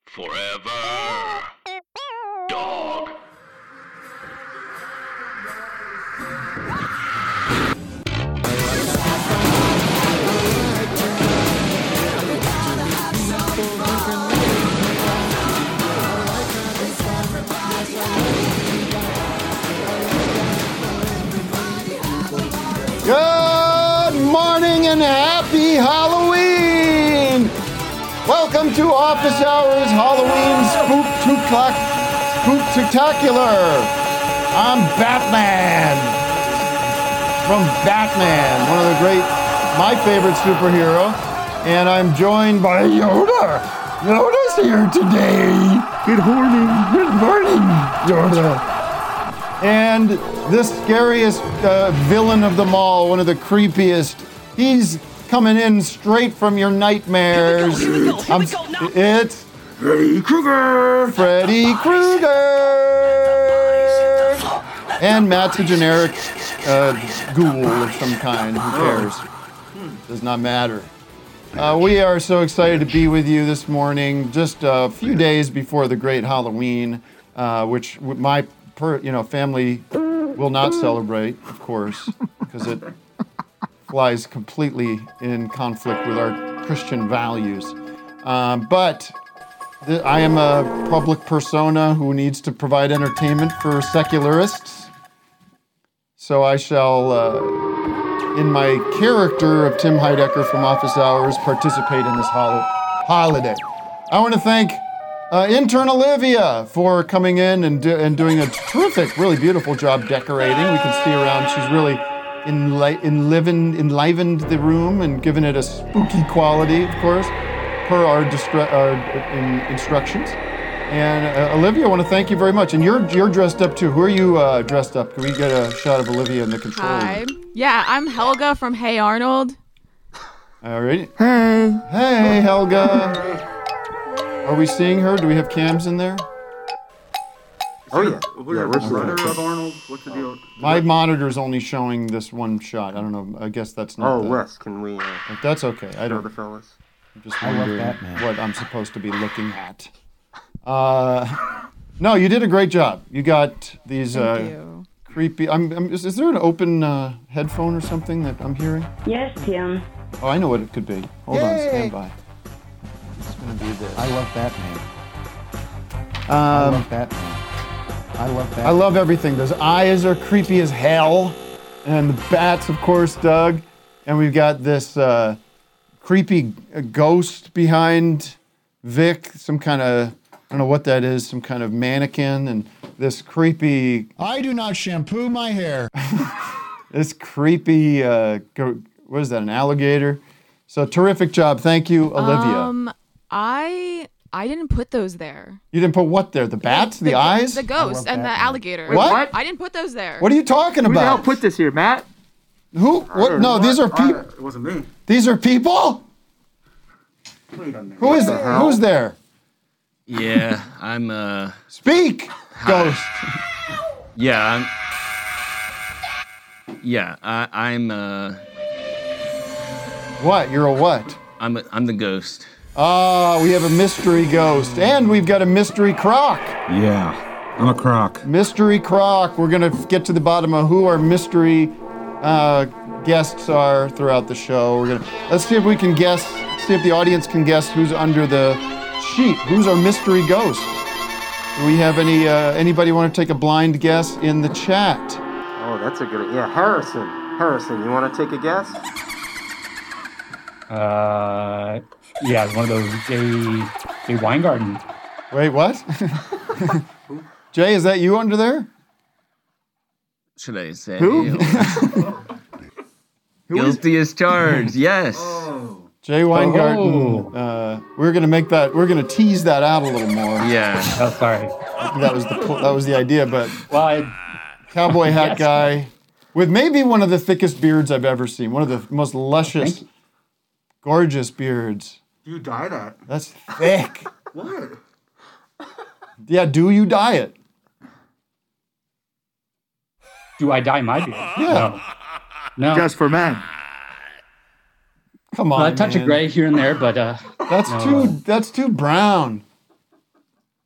Forever. Dog. Good morning and happy Halloween! Welcome to Office Hours Halloween Spooktacular. I'm Batman from Batman, one of the my favorite superhero, and I'm joined by Yoda. Yoda's here today. Good morning, Yoda. And the scariest villain of them all, one of the creepiest. He's coming in straight from your nightmares. Here we go. It's Freddy Krueger. Freddy Krueger. And Matt's a generic ghoul of some kind. Who cares? Does not matter. We are so excited to be with you this morning, just a few days before the great Halloween, which my family will not celebrate, of course, because it flies completely in conflict with our Christian values. But I am a public persona who needs to provide entertainment for secularists. So I shall, in my character of Tim Heidecker from Office Hours, participate in this holiday. I want to thank intern Olivia for coming in and doing a terrific, really beautiful job decorating. We can see around. She's really enlivened the room and given it a spooky quality, of course, per our instructions. And Olivia, I want to thank you very much. And you're dressed up too. Who are you dressed up? Can we get a shot of Olivia in the control room? Hi. Yeah, I'm Helga from Hey Arnold. All right. Hey, Helga. Are we seeing her? Do we have cams in there? Oh yeah. We're runner of Arnold. What's the deal? My monitor's only showing this one shot. I don't know. I guess that's not. Oh, Wes, can we? But that's okay. I Show don't. the fellas. I'm just wondering what I'm supposed to be looking at. No, you did a great job. You got these Thank you. creepy. Is there an open headphone or something that I'm hearing? Yes, Tim. Oh, I know what it could be. Hold on, stand by. It's gonna be this. I love Batman. I love everything. Those eyes are creepy as hell. And the bats, of course, Doug. And we've got this creepy ghost behind Vic, some kind of, I don't know what that is, some kind of mannequin. And this creepy... I do not shampoo my hair. This creepy, what is that, an alligator? So terrific job. Thank you, Olivia. I didn't put those there. You didn't put what there? The bats? The eyes? The ghost and the alligator. Wait, what? I didn't put those there. What are you talking Who the hell about? put this here, Matt? Who? What? No, these are people. It wasn't me. These are people? Who is there? Who's there? Yeah, I'm Speak, ghost. Yeah, I'm What? You're a what? I'm the ghost. Ah, we have a mystery ghost, and we've got a mystery croc. Yeah, I'm a croc. Mystery croc. We're gonna get to the bottom of who our mystery guests are throughout the show. Let's see if we can guess. See if the audience can guess who's under the sheet. Who's our mystery ghost? Do we have anybody want to take a blind guess in the chat? Oh, that's a good. Yeah, Harrison. Harrison, you want to take a guess? Yeah, one of those Jay Weingarten. Wait, what? Jay, is that you under there? Should I say? Who? Guilty as charged. Yes. Jay Weingarten. We're gonna tease that out a little more. Yeah. Oh, sorry. That was the idea, but Well, cowboy hat Yes. guy with maybe one of the thickest beards I've ever seen. One of the most luscious, gorgeous beards. You dye that. That's thick. What? Yeah, do you dye it? do I dye my beard? Yeah. No. Just for men. Come on, A touch man. of gray here and there, but That's too brown.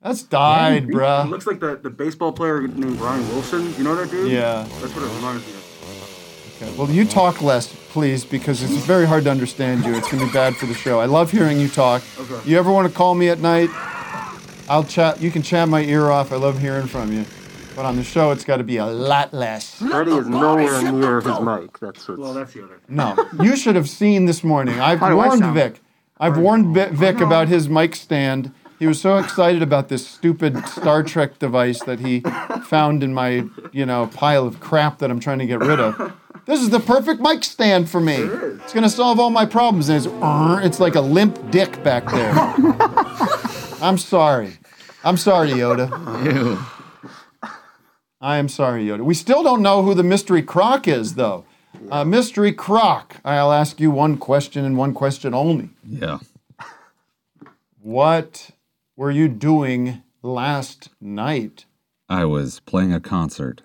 That's died, It bruh. looks like the baseball player named Brian Wilson. You know that dude? Yeah. That's what it reminds me of. Okay. Well, you talk less, please, because it's very hard to understand you. It's going to be bad for the show. I love hearing you talk. Okay. You ever want to call me at night? I'll chat. You can chat my ear off. I love hearing from you. But on the show, it's got to be a lot less. Freddie is nowhere near his mic. That's Well, what's... that's the other. No, you should have seen this morning. I've How do I warned sound? Vic. I've warned Vic about his mic stand. He was so excited about this stupid Star Trek device that he found in my, pile of crap that I'm trying to get rid of. This is the perfect mic stand for me. It's going to solve all my problems. And it's like a limp dick back there. I'm sorry. I'm sorry, Yoda. Ew. I am sorry, Yoda. We still don't know who the mystery croc is, though. Mystery croc, I'll ask you one question and one question only. Yeah. What were you doing last night? I was playing a concert.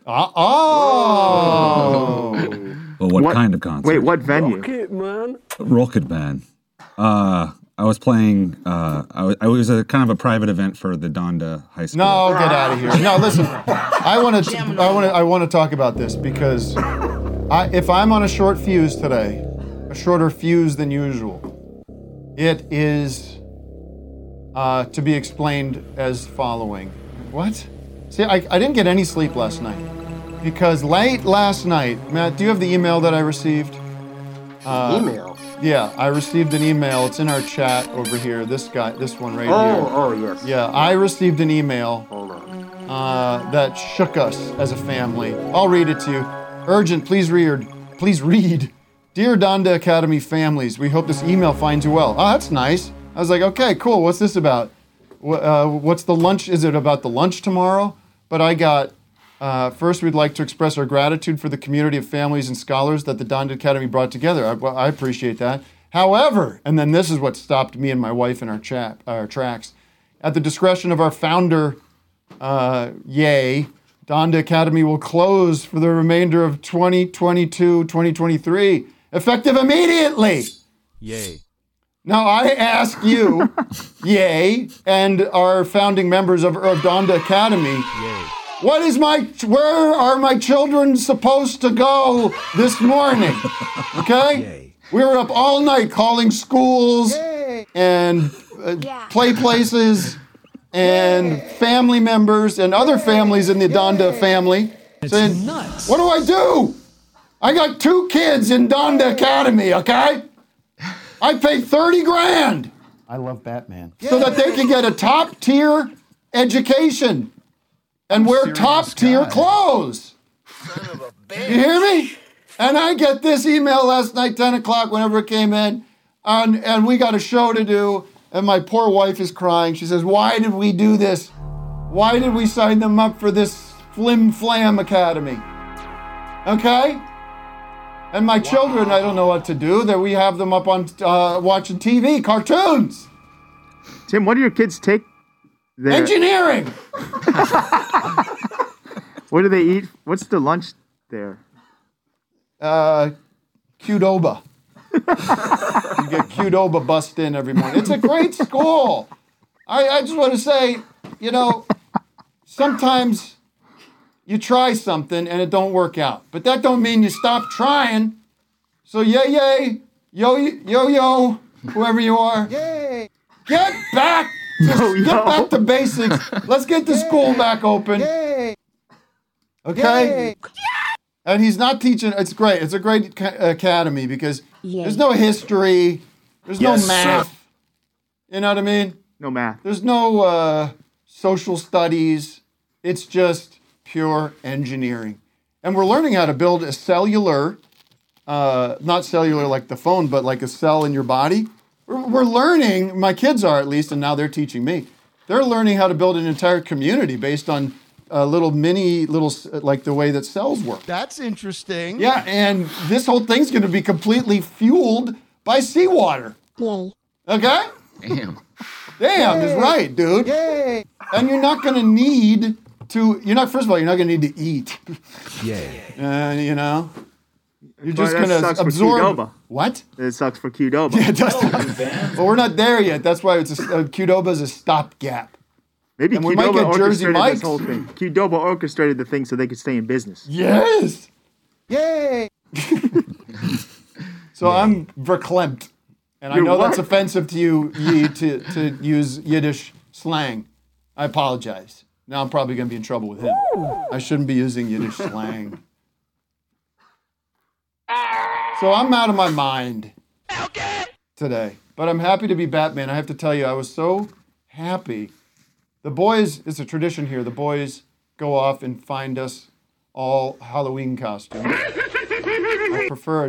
Oh! Well, what kind of concert? Wait, what venue? Rocket Band. I was playing. I was a kind of a private event for the Donda High School. No, get out of here. No, listen. I want to talk about this because if I'm on a short fuse today, a shorter fuse than usual, it is to be explained as following. What? See, I didn't get any sleep last night because late last night, Matt, do you have the email that I received? Email? Yeah, I received an email. It's in our chat over here. This one right here. Oh, yes. Yeah, I received an email Hold on. that shook us as a family. I'll read it to you. Urgent, please read. Dear Donda Academy families, we hope this email finds you well. Oh, that's nice. I was like, okay, cool. What's this about? What's the lunch? Is it about the lunch tomorrow? But I got, first we'd like to express our gratitude for the community of families and scholars that the Donda Academy brought together. I appreciate that. However, and then this is what stopped me and my wife in our tracks. At the discretion of our founder, Donda Academy will close for the remainder of 2022-2023, effective immediately. Yay. Now I ask you, and our founding members of Donda Academy, Yay. where are my children supposed to go this morning? Okay? Yay. We were up all night calling schools and play places and family members and other families in the Donda family saying, nuts. what do? I got 2 kids in Donda Academy, okay? I paid $30,000. I love Batman. So that they can get a top tier education and wear top tier clothes. You hear me? And I get this email last night, 10 o'clock, whenever it came in, and we got a show to do, and my poor wife is crying. She says, why did we do this? Why did we sign them up for this flim flam academy? Okay? And my children, I don't know what to do. That we have them up on watching TV, cartoons. Tim, what do your kids take there? Engineering. What do they eat? What's the lunch there? Qdoba. You get Qdoba bust in every morning. It's a great school. I just want to say, sometimes you try something and it don't work out. But that don't mean you stop trying. So yay, yo, whoever you are. Yay. Get back to basics. Let's get the school back open. Okay? And he's not teaching. It's great. It's a great academy because there's no history. There's no math. You know what I mean? No math. There's no social studies. It's just pure engineering. And we're learning how to build a cellular, not cellular like the phone, but like a cell in your body. We're learning, my kids are at least, and now they're teaching me. They're learning how to build an entire community based on little, like the way that cells work. That's interesting. Yeah, and this whole thing's going to be completely fueled by seawater. Yay. Okay? Damn is right, dude. Yay. And you're not going to need to, first of all, you're not going to need to eat. Yay. You're just going to absorb. What? It sucks for Qdoba. Yeah, it does. Well, we're not there yet. That's why Qdoba is a stopgap. Maybe And we might Qdoba get Jersey orchestrated Mike's. this whole thing. Qdoba orchestrated the thing so they could stay in business. Yes! Yay! So I'm verklempt. And I You're know what? that's offensive to you, Yi, to use Yiddish slang. I apologize. Now I'm probably going to be in trouble with him. I shouldn't be using Yiddish slang. So I'm out of my mind today. But I'm happy to be Batman. I have to tell you, I was so happy. The boys, it's a tradition here, the boys go off and find us all Halloween costumes. I prefer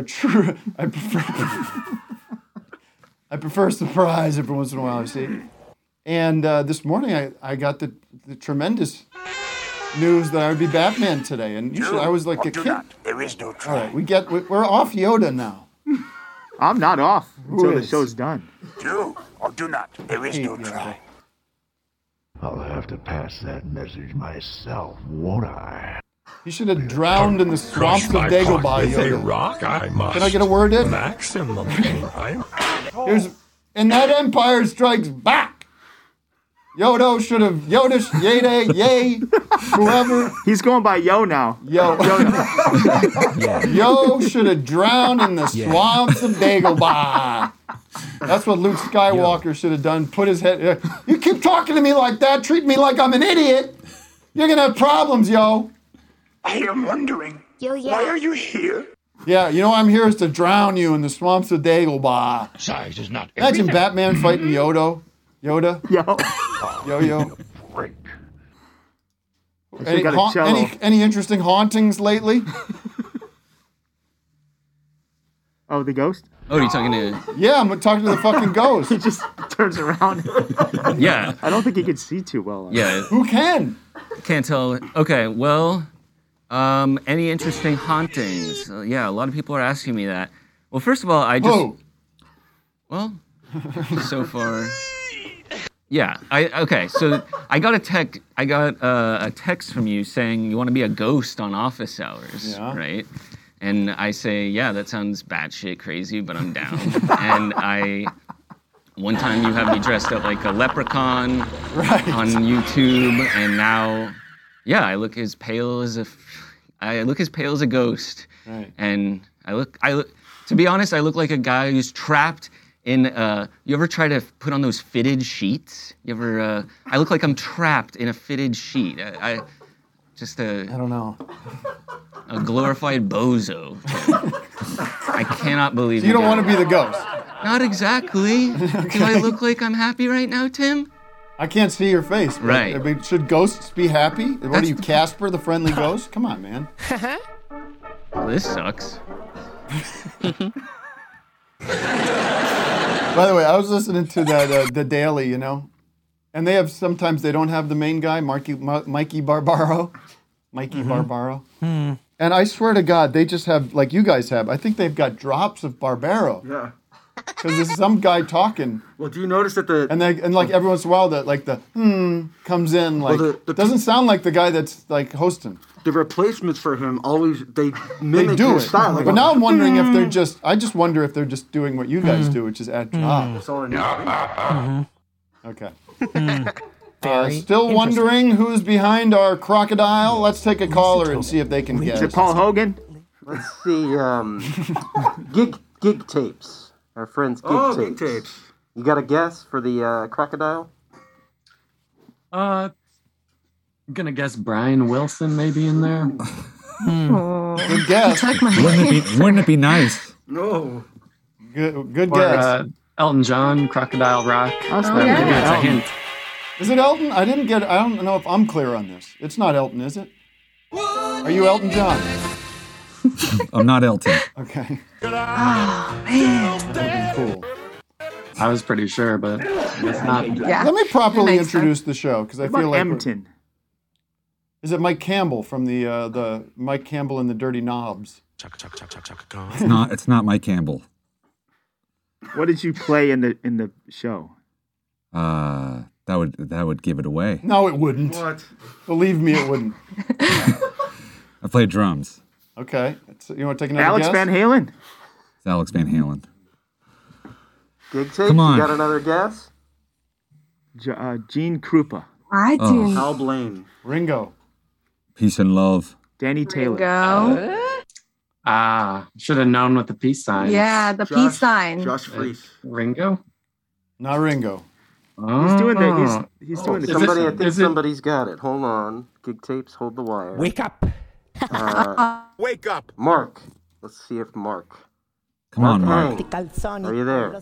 I prefer a surprise every once in a while, I see. And this morning I got the tremendous news that I would be Batman today. And usually I was like a kid. There is no All try. right, we're off Yoda now. I'm not off until the is? show's done. Do or do not. There is Hate no Yoda. try. I'll have to pass that message myself, won't I? You should have drowned in the swamps of Dagobah, Yoda. rock, I must. Can I get a word in? Maximum time. And that Empire Strikes Back. Yoda should have Yada, yay, whoever. He's going by Yo now. Yo should have drowned in the swamps of Dagobah. That's what Luke Skywalker should have done. Put his head. You keep talking to me like that, treat me like I'm an idiot. You're gonna have problems, yo. I am wondering, why are you here? Yeah, you know I'm here is to drown you in the swamps of Dagobah. Size is not Imagine Batman fighting Yoda. Yo. Yo. Break. Got a cello. Any interesting hauntings lately? Oh, the ghost? Oh, you're talking to? Yeah, I'm talking to the fucking ghost. He just turns around. Yeah, I don't think he can see too well. yeah. Who can? Can't tell. Okay, well, any interesting hauntings? Yeah, a lot of people are asking me that. Well, first of all, I just. Who? Well, so far. Yeah. Okay. So I got a text from you saying you want to be a ghost on office hours, Yeah. right? And I say, yeah, that sounds batshit crazy, but I'm down. And one time you have me dressed up like a leprechaun on YouTube, and now, yeah, I look as pale as a ghost. Right. And I look. To be honest, I look like a guy who's trapped in. You ever try to put on those fitted sheets? You ever? I look like I'm trapped in a fitted sheet. I don't know. A glorified bozo. I cannot believe You don't want to be the ghost. Not exactly. Do I look like I'm happy right now, Tim? I can't see your face. But, Right. I mean, should ghosts be happy? What are you, Casper the Friendly Ghost? Come on, man. Well, this sucks. By the way, I was listening to that the Daily, you know, and sometimes they don't have the main guy, Mikey Barbaro. Barbaro. And I swear to God, they just have, like you guys have, I think they've got drops of Barbaro. Yeah. Because there's some guy talking. Well, do you notice that the... And like every once in a while, the comes in, like, the doesn't sound like the guy that's like hosting. The replacements for him always, they They mimic do his it. style. Like, But now I'm wondering if they're just, I just wonder if they're just doing what you guys do, which is add drops. It's all in his Okay. Very Still wondering who's behind our crocodile? Let's take a caller and see if they can Is guess. it Paul Hogan? Let's see, gig tapes. Our friends gig tapes. You got a guess for the crocodile? I'm gonna guess Brian Wilson maybe in there. Good guess. Wouldn't it be nice? No. Good Or guess. Elton John, Crocodile Rock. That's Maybe not that's a Elton. hint. Is it Elton? I don't know if I'm clear on this. It's not Elton, is it? Are you Elton John? I'm not Elton. Okay. Oh, man. That would be cool. I was pretty sure, but it's not. Yeah. Let me properly Makes introduce the show because I What feel about like we're- Empton? is it Mike Campbell from the Mike Campbell and the Dirty Knobs? It's not Mike Campbell. What did you play in the show? That would give it away. No, it wouldn't. What? Believe me, it wouldn't. I played drums. Okay. So you want to take another Alex guess? Van Halen? It's Alex Van Halen. Gig tapes? Come on. You got another guess? Gene Krupa. I Oh. do. Hal Blaine. Ringo. Peace and love. Danny Taylor. Go. Should have known with the peace sign. Yeah, the peace sign. Josh Freese. Ringo? Not Ringo. He's doing the. He's doing the. Somebody, I peace sign. think somebody's got it. Hold on. Gig tapes, hold the wire. Wake up. Wake up. Mark. Let's see if Mark. Come on, Mark. Hank. Are you there?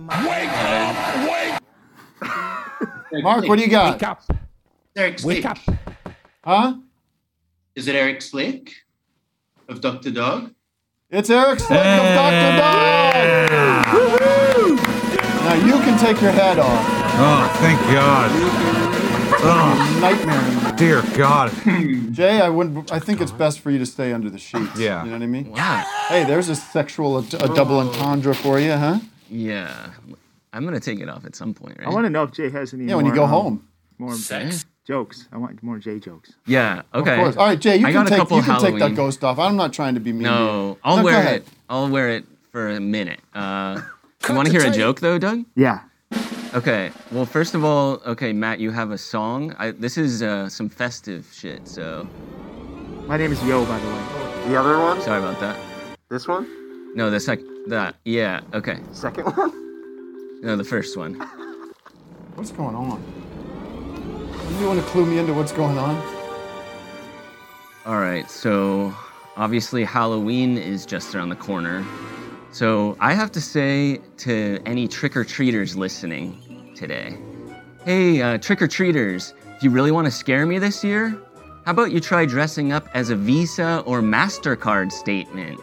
Mark, what do you got? Wake up. Eric Slick. Wake up. Huh? Is it Eric Slick of Dr. Dog? It's Eric Slick of Dr. Dog! Woo-hoo! Now you can take your head off. Oh, thank God. Oh, Nightmare. dear God. Jay, I think it's best for you to stay under the sheets. Yeah. You know what I mean? Wow. Hey, there's a double entendre for you, huh? Yeah. I'm going to take it off at some point, right? I want to know if Jay has any. Yeah, when you go home. More Sex? jokes. I want more Jay jokes. Yeah, okay. Of course. All right, Jay, you I can got a couple take that Halloween. ghost off. I'm not trying to be mean. No, to you. I'll No, go wear ahead. it. I'll wear it for a minute. You want to hear a joke, though, Doug? Yeah. Okay. Well, first of all, okay, Matt, you have a song. This is some festive shit, so... My name is Yo, by the way. The other one? Sorry about that. This one? No, yeah, okay. Second one? No, the first one. What's going on? You want to clue me into what's going on? All right, so obviously Halloween is just around the corner. So I have to say to any trick-or-treaters listening today, hey, trick-or-treaters, if you really want to scare me this year, how about you try dressing up as a Visa or MasterCard statement?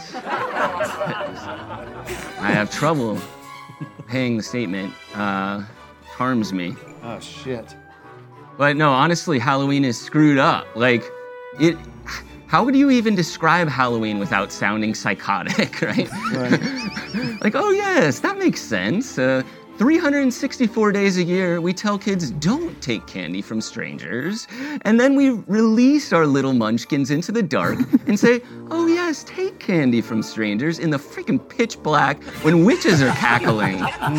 I have trouble paying the statement. Harms me. Oh, shit. But no, honestly, Halloween is screwed up. Like, how would you even describe Halloween without sounding psychotic, right? Like, oh yes, that makes sense. 364 days a year, we tell kids don't take candy from strangers, and then we release our little munchkins into the dark and say, oh yes, take candy from strangers in the freaking pitch black when witches are cackling.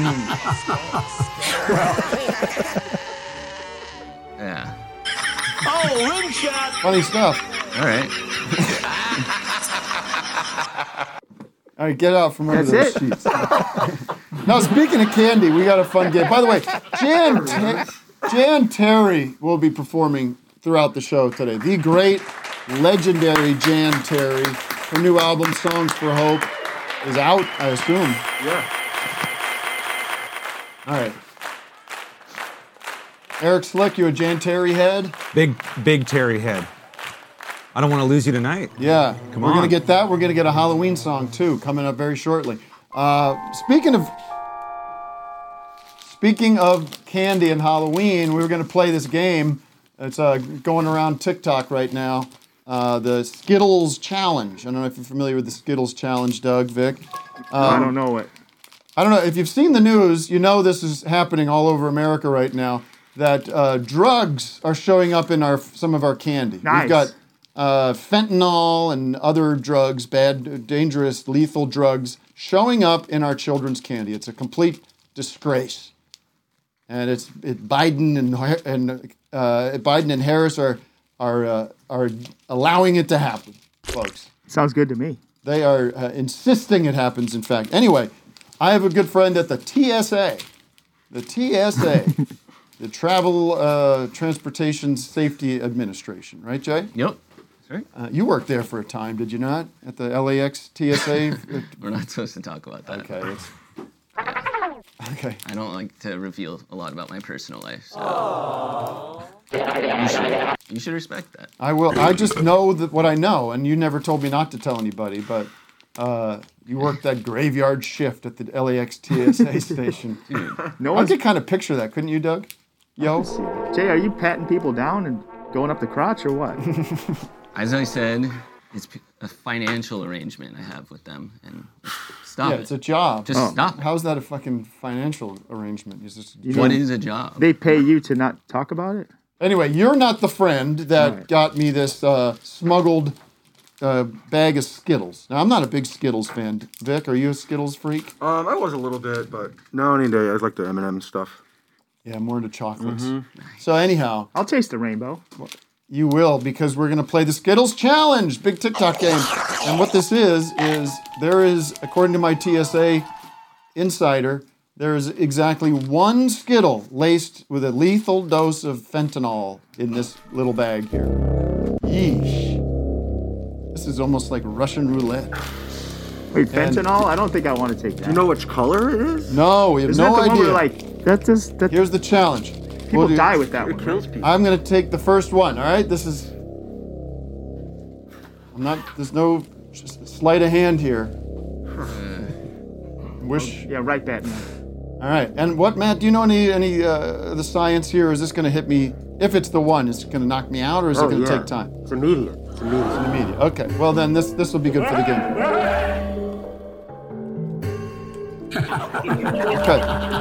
Yeah. Oh, rim shot. Funny stuff. All right. All right, get out from under That's those sheets. Now, speaking of candy, we got a fun game. By the way, Jan Terry will be performing throughout the show today. The great, legendary Jan Terry. Her new album, Songs for Hope, is out, I assume. Yeah. All right. Eric Slick, you a Jan Terry head? Big Terry head. I don't want to lose you tonight. Yeah. Come We're on. going to get that. We're going to get a Halloween song, too, coming up very shortly. Speaking of candy and Halloween, we were going to play this game. It's going around TikTok right now. The Skittles Challenge. I don't know if you're familiar with the Skittles Challenge, Doug, Vic. I don't know it. I don't know. If you've seen the news, you know this is happening all over America right now, that drugs are showing up in some of our candy. Nice. We've got fentanyl and other drugs, bad, dangerous, lethal drugs, showing up in our children's candy. It's a complete disgrace. And Biden and Harris are allowing it to happen, folks. Sounds good to me. They are insisting it happens, in fact. Anyway, I have a good friend at the TSA. The TSA, the Travel Transportation Safety Administration, right, Jay? Yep. That's right. You worked there for a time, did you not? At the LAX TSA? We're not supposed to talk about that. Okay. Okay. I don't like to reveal a lot about my personal life. So. You should respect that. I will. I just know what I know, and you never told me not to tell anybody, but you worked that graveyard shift at the LAX TSA station. Dude. I could kind of picture that, couldn't you, Doug? Yo? Jay, are you patting people down and going up the crotch or what? As I said, it's a financial arrangement I have with them, and stop it. Yeah, it's a job. Just stop it. How's that a fucking financial arrangement? What is a job? They pay you to not talk about it? Anyway, you're not the friend that got me this smuggled bag of Skittles. Now, I'm not a big Skittles fan. Vic, are you a Skittles freak? I was a little bit, but no, any day. I like the M&M stuff. Yeah, more into chocolates. So anyhow, I'll taste the rainbow. You will, because we're going to play the Skittles Challenge, big TikTok game. And what this is there is, according to my TSA insider, there is exactly one Skittle laced with a lethal dose of fentanyl in this little bag here. Yeesh. This is almost like Russian roulette. Wait, fentanyl? I don't think I want to take that. Do you know which color it is? No, we have Isn't no that the idea. One where, like, Here's the challenge. People die with that one. It kills people. I'm going to take the first one, all right? There's no sleight of hand here. Yeah, right, Batman. All right, and what, Matt, do you know any the science here? Is this going to hit me, if it's the one, is it going to knock me out, or is it going to take time? It's immediate. It's immediate. Okay, well then this will be good for the game. Okay.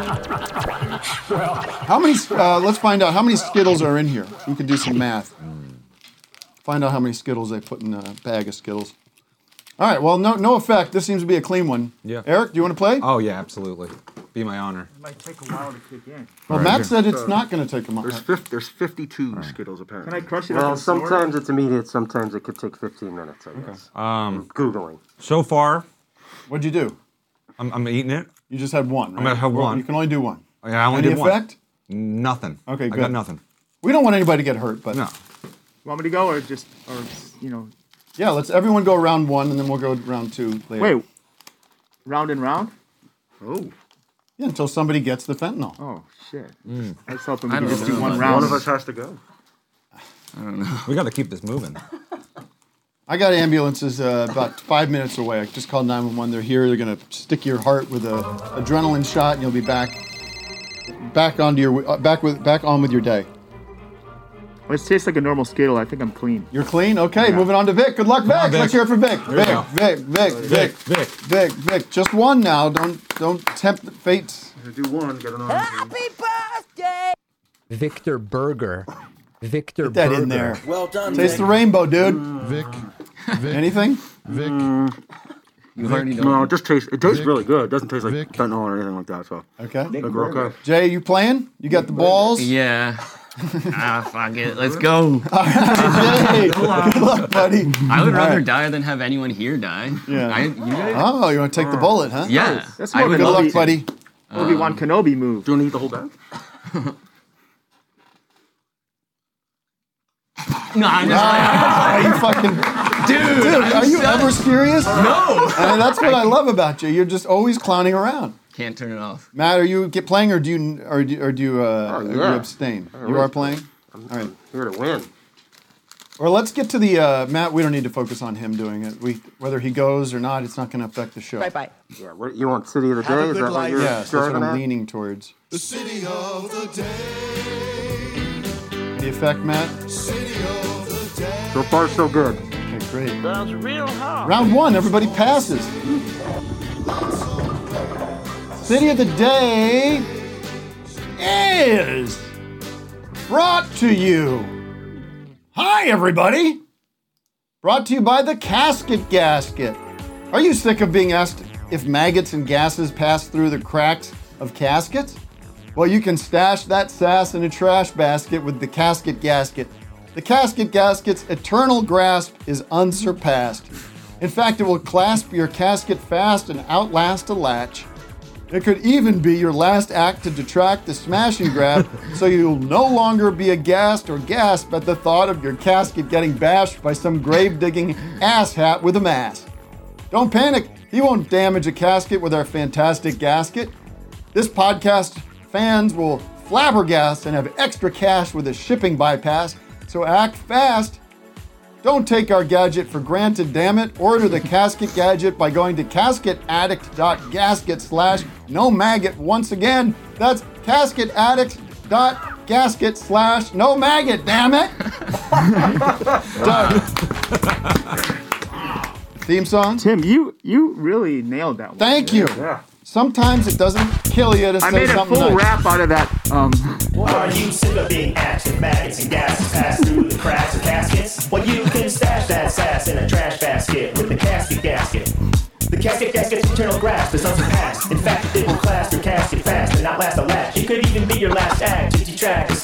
How many, let's find out how many Skittles are in here. We can do some math. Find out how many Skittles they put in a bag of Skittles. All right, well, no effect. This seems to be a clean one. Yeah. Eric, do you want to play? Oh, yeah, absolutely. Be my honor. It might take a while to kick in. Well, Matt said it's not going to take a while. There's 52 Skittles apparently. Can I crush it? Well, sometimes it's immediate. Sometimes it could take 15 minutes. I guess. Googling. So far, what'd you do? I'm eating it. You just had one, right? I'm gonna have one. You can only do one. Yeah, I only Any did one. effect? Nothing. Okay, good. I got nothing. We don't want anybody to get hurt, but no. Want me to go or Yeah, let's everyone go round one, and then we'll go round two later. Wait, round and round? Oh. Yeah, until somebody gets the fentanyl. Oh shit! I was hoping I we could don't just do know one about round. One of us has to go. I don't know. We got to keep this moving. I got ambulances about 5 minutes away. I just called 911. They're here. They're gonna stick your heart with a adrenaline shot, and you'll be back on with your day. Well, it tastes like a normal Skittle. I think I'm clean. You're clean? Okay, moving on to Vic. Good luck, Vic. Let's hear it for Vic. Vic. Just one now. Don't tempt the fates. Do one, get an orange. Happy birthday! Victor Berger. Victor Get that Berger. in there. Well done, Taste Vic. the rainbow, dude. Vic. Anything? Vic. You already know. No, it tastes really good. It doesn't taste like fentanyl or anything like that. So Okay. okay. Jay, you playing? You got the balls? Yeah. Fuck it. Let's go. Jay, good luck, buddy. I would rather All right. die than have anyone here die. Yeah. You guys? Oh, you want to take the bullet, huh? Yeah. That's I more would Good love luck, buddy. Obi-Wan Kenobi move. Do you want to eat the whole bag? No, I'm just Are you fucking... Dude, are you ever serious? No. And that's what I love about you. You're just always clowning around. Can't turn it off. Matt, are you playing or do you abstain? You are playing? All right. Here to win. Or let's get to the Matt. We don't need to focus on him doing it. Whether he goes or not, it's not going to affect the show. Bye-bye. Yeah, what, you want City of the Day? Is that what you're Yes, that's what driving I'm at? leaning towards. The city of the day. The effect, Matt? City of the day. So far, so good. Okay, great. That's real hard. Round one, everybody passes. City of the Day is brought to you. Hi, everybody. Brought to you by the Casket Gasket. Are you sick of being asked if maggots and gases pass through the cracks of caskets? Well, you can stash that sass in a trash basket with the Casket Gasket. The Casket Gasket's eternal grasp is unsurpassed. In fact, it will clasp your casket fast and outlast a latch. It could even be your last act to detract the smash and grab, so you'll no longer be aghast or gasp at the thought of your casket getting bashed by some grave-digging asshat with a mask. Don't panic, he won't damage a casket with our fantastic gasket. This podcast fans will flabbergast and have extra cash with a shipping bypass, so act fast. Don't take our gadget for granted, damn it. Order the Casket Gadget by going to casketaddict.gasket/no-maggot. Once again, that's casketaddict.gasket/no-maggot, damn it. Done. Theme song? Tim, you really nailed that one. Thank you. Yeah. Sometimes it doesn't kill you to say I made a something full nice. rap out of that. Are you sick of being asked if maggots and gases pass through the cracks of caskets? Well, you can stash that sass in a trash basket with the Casket Gasket. The Casket Gasket's eternal grasp is unsurpassed. In fact, it will clasp your casket fast and outlast a latch. It could even be your last act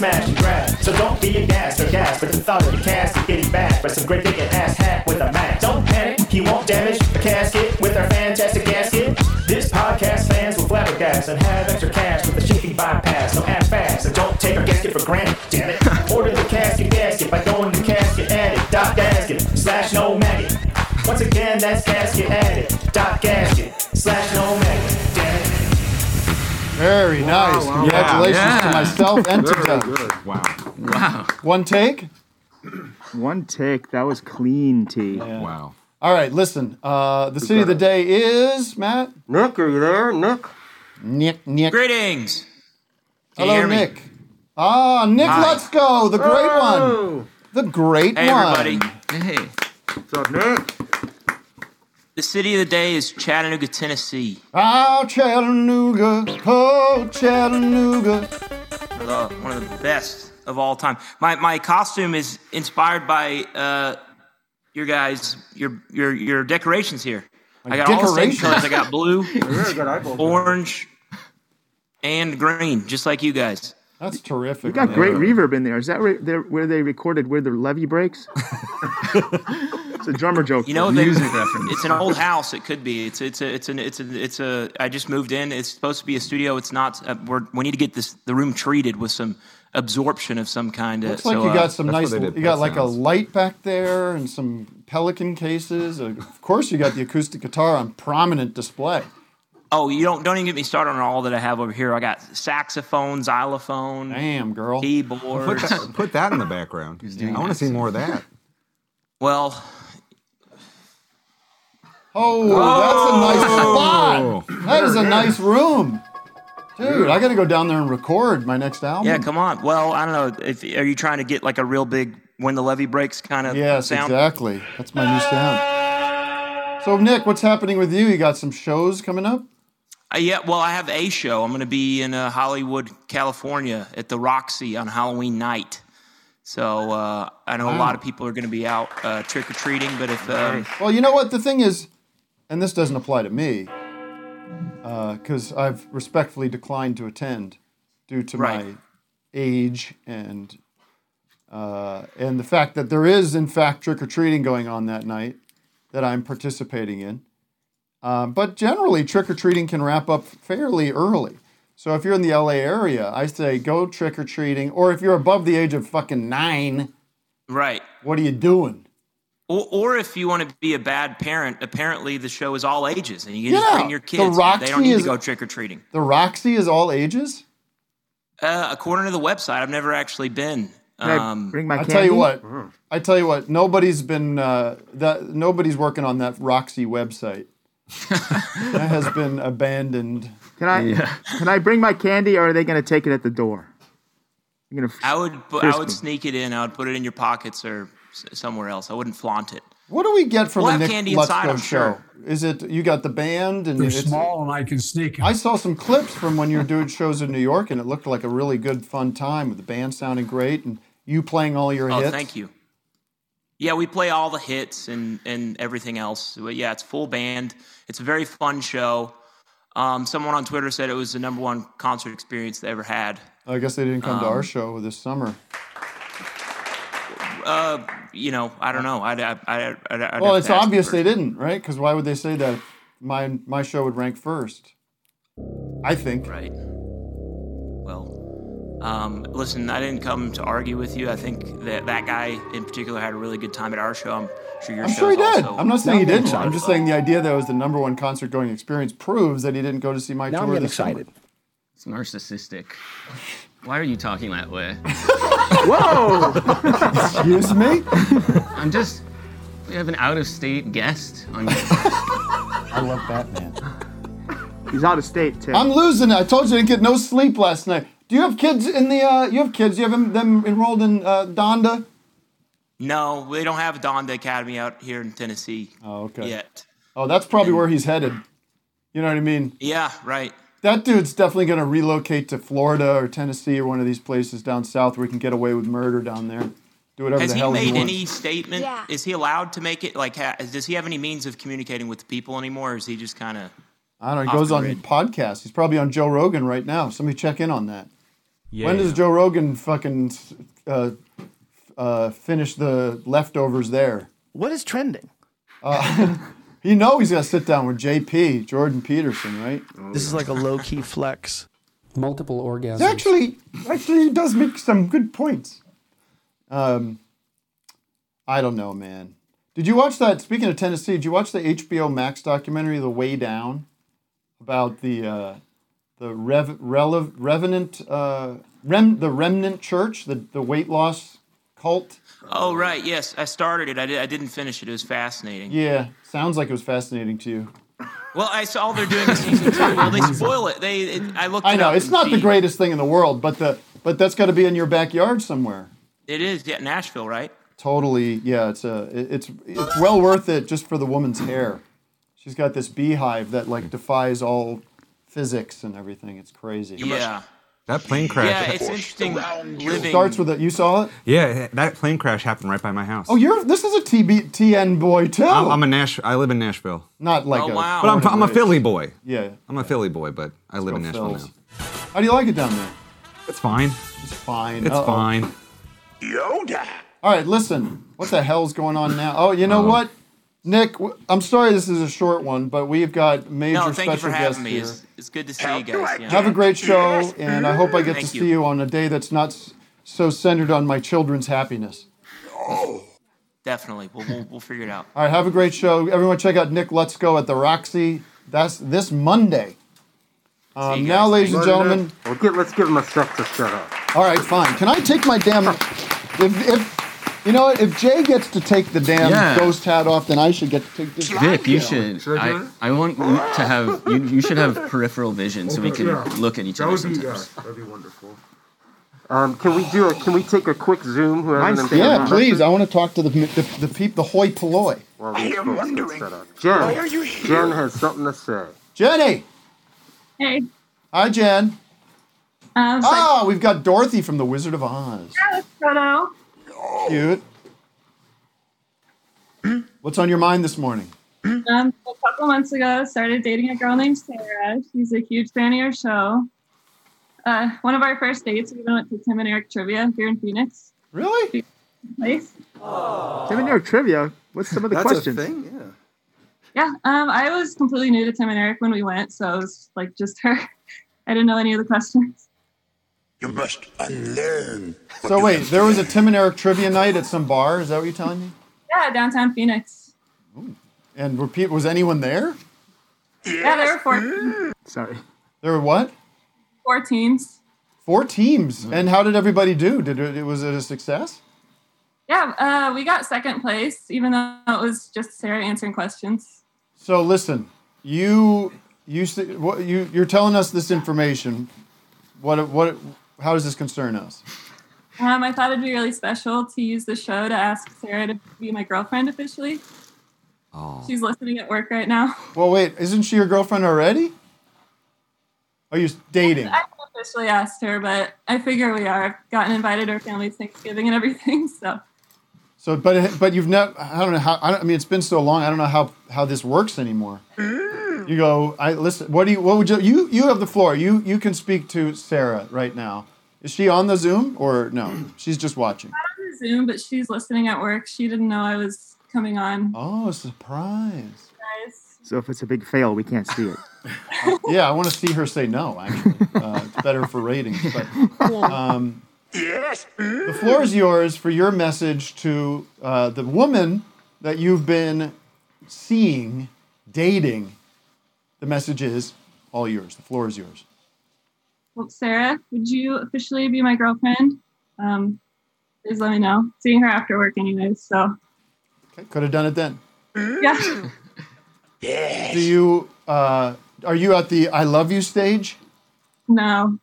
smash and grab. So don't be aghast or gasp at the thought of the casket getting bashed by some great big ass hack with a Mac. Don't panic, he won't damage the casket with our fantastic gasket. This podcast fans will flabbergast and have extra cash with the shipping bypass. So act fast and don't take our gasket for granted, damn it. Order the casket by going to casket addict.gasket/no maggot. Once again, that's casket addict.gasket/no maggot, damn it. Very nice. Wow. Congratulations to myself and to Very Doug. good. Wow. One take? One take. That was clean, T. Yeah. Wow. All right, listen. The city of the day is, Matt? Nick, are you there? Nick? Nick. Greetings. Can Hello, you hear me? Nick. Ah, Nick, Hi. let's go. The great Oh. one. The great Hey, one. everybody. Hey. What's up, Nick? The city of the day is Chattanooga, Tennessee. Oh, Chattanooga. Oh, Chattanooga. One of the best of all time. My costume is inspired by your guys, your decorations here. I got all the same colors. I got blue, orange, and green, just like you guys. That's terrific. You got great reverb in there. Is that where they recorded where the levee breaks? It's a drummer joke. You know, it's an old house. It could be. It's a. I just moved in. It's supposed to be a studio. It's not. We need to get the room treated with some absorption of some kind. Looks like you got some nice. You got like a light back there and some Pelican cases. Of course, you got the acoustic guitar on prominent display. Oh, you don't even get me started on all that I have over here. I got saxophone, xylophone, damn girl, keyboards. Put that in the background. I want to see more of that. Well. Oh, that's a nice spot. That is a nice room. Dude, I got to go down there and record my next album. Yeah, come on. Well, I don't know. Are you trying to get like a real big When the Levee Breaks kind of yes, sound? Exactly. That's my new sound. So, Nick, what's happening with you? You got some shows coming up? Yeah, well, I have a show. I'm going to be in Hollywood, California at the Roxy on Halloween night. So I know a lot of people are going to be out trick-or-treating, but if... well, you know what? The thing is, and this doesn't apply to me, because I've respectfully declined to attend due to my age and the fact that there is, in fact, trick-or-treating going on that night that I'm participating in. But generally, trick-or-treating can wrap up fairly early. So if you're in the LA area, I say go trick-or-treating. Or if you're above the age of fucking 9, right? What are you doing? Or if you want to be a bad parent, apparently the show is all ages, and you can just bring your kids. They don't need to go trick-or-treating. The Roxy is all ages? According to the website, I've never actually been. Can I bring my candy? I tell you what. Nobody's been nobody's working on that Roxy website. That has been abandoned. Can I bring my candy, or are they going to take it at the door? I would sneak it in. I would put it in your pockets or somewhere else. I wouldn't flaunt it. What do we get from we'll the have Nick candy inside, Lutzko I'm show? sure. Is it you got the band and They're it's small and I can sneak 'em. I saw some clips from when you were doing shows in New York, and it looked like a really good, fun time with the band sounding great and you playing all your hits. Oh, thank you. Yeah, we play all the hits and everything else. But yeah, it's full band. It's a very fun show. Someone on Twitter said it was the #1 concert experience they ever had. I guess they didn't come to our show this summer. You know, I don't know. Well, it's obvious they didn't, right? Because why would they say that? My show would rank first. I think. Right. Well, listen, I didn't come to argue with you. I think that guy in particular had a really good time at our show. I'm sure your I'm sure he did. also. I'm not saying he didn't. I'm just saying the idea that it was the #1 concert going experience proves that he didn't go to see my tour. I'm getting excited. It's narcissistic. Why are you talking that way? Whoa! Excuse me? We have an out-of-state guest on. I love Batman. He's out of state, Tim. I'm losing it. I told you I didn't get no sleep last night. Do you have kids in the? You have kids? Do you have them enrolled in Donda? No, we don't have a Donda Academy out here in Tennessee. Oh, okay. Yet. Oh, that's probably where he's headed. You know what I mean? Yeah, right. That dude's definitely going to relocate to Florida or Tennessee or one of these places down south where he can get away with murder down there. Do whatever the hell he wants. Has he made any statement? Yeah. Is he allowed to make it? Like, does he have any means of communicating with the people anymore, or is he just kind of? I don't know. He goes on podcasts. He's probably on Joe Rogan right now. Somebody check in on that. Yeah. When does Joe Rogan fucking finish the leftovers there? What is trending? You know he's got to sit down with JP, Jordan Peterson, right? This is like a low-key flex. Multiple orgasms. Actually, he does make some good points. I don't know, man. Did you watch that? Speaking of Tennessee, did you watch the HBO Max documentary, The Way Down, about the Remnant Church, the weight loss cult? Oh, right. Yes, I started it. I didn't finish it. It was fascinating. Yeah, sounds like it was fascinating to you. Well, I saw they're doing a season 2. Well, they spoil it. I know it's not the greatest thing in the world, but that's got to be in your backyard somewhere. It is. Yeah, Nashville, right? Totally. Yeah, it's well worth it just for the woman's hair. She's got this beehive that like defies all physics and everything. It's crazy. Yeah. That plane crash. Yeah, it's interesting living. Starts with it. You saw it? Yeah, that plane crash happened right by my house. Oh, this is a TN boy too. I live in Nashville. Not like wow. But I'm a Philly boy. Yeah. I'm a Philly boy, but I live in Nashville now. How do you like it down there? It's fine. It's fine. It's fine. Yoda. All right, listen. What the hell's going on now? Oh, you know what? Nick, I'm sorry this is a short one, but we've got major thank you special for guests having me. here. It's good to see you guys. Yeah. Have a great show, and I hope I get to Thank see you. you on a day that's not so centered on my children's happiness. Definitely. We'll figure it out. All right, have a great show. Everyone check out Nick Let's Go at the Roxy. That's this Monday. Now, ladies and gentlemen. Let's give him a sec to shut up. All right, fine. Can I take my damn... If you know what? If Jay gets to take the damn ghost hat off, then I should get to take this. Vic, you should. I want you to have. You should have peripheral vision so we can look at each other sometimes. That'd be wonderful. Can we take a quick Zoom? Yeah, please. I want to talk to the hoi polloi. Well, I am wondering. Jen, why are you here? Jen has something to say. Jenny. Hey. Hi, Jen. We've got Dorothy from The Wizard of Oz. Yeah, Frodo. Cute. What's on your mind this morning? A couple months ago, started dating a girl named Sarah. She's a huge fan of your show. One of our first dates, we went to Tim and Eric Trivia here in Phoenix. Really? Place. Tim and Eric Trivia? What's some of the questions? That's a thing, yeah. Yeah, I was completely new to Tim and Eric when we went, so it was like just her. I didn't know any of the questions. You must unlearn. So wait, there was a Tim and Eric trivia night at some bar. Is that what you're telling me? Yeah, downtown Phoenix. Ooh. And was anyone there? Yeah, there were 4 teams. Sorry. There were what? 4 teams. 4 teams. And how did everybody do? Was it a success? Yeah, we got second place, even though it was just Sarah answering questions. So listen, you're telling us this information. How does this concern us? I thought it'd be really special to use the show to ask Sarah to be my girlfriend officially. Oh. She's listening at work right now. Well, wait, isn't she your girlfriend already? Are you dating? I haven't officially asked her, but I figure we are. I've gotten invited to her family's Thanksgiving and everything, so. So, but you've never. I don't know how. I mean, it's been so long. I don't know how this works anymore. You go. Listen. What would you? You have the floor. You can speak to Sarah right now. Is she on the Zoom or no? She's just watching. Not on the Zoom, but she's listening at work. She didn't know I was coming on. Oh, surprise! Guys. So if it's a big fail, we can't see it. Yeah, I want to see her say no. Actually, it's better for ratings. But yes, the floor is yours for your message to the woman that you've been seeing, dating. The message is all yours. The floor is yours. Well, Sarah, would you officially be my girlfriend? Please let me know. Seeing her after work anyways, so. Okay, could have done it then. Yeah. Yes. Do you, are you at the I love you stage? No.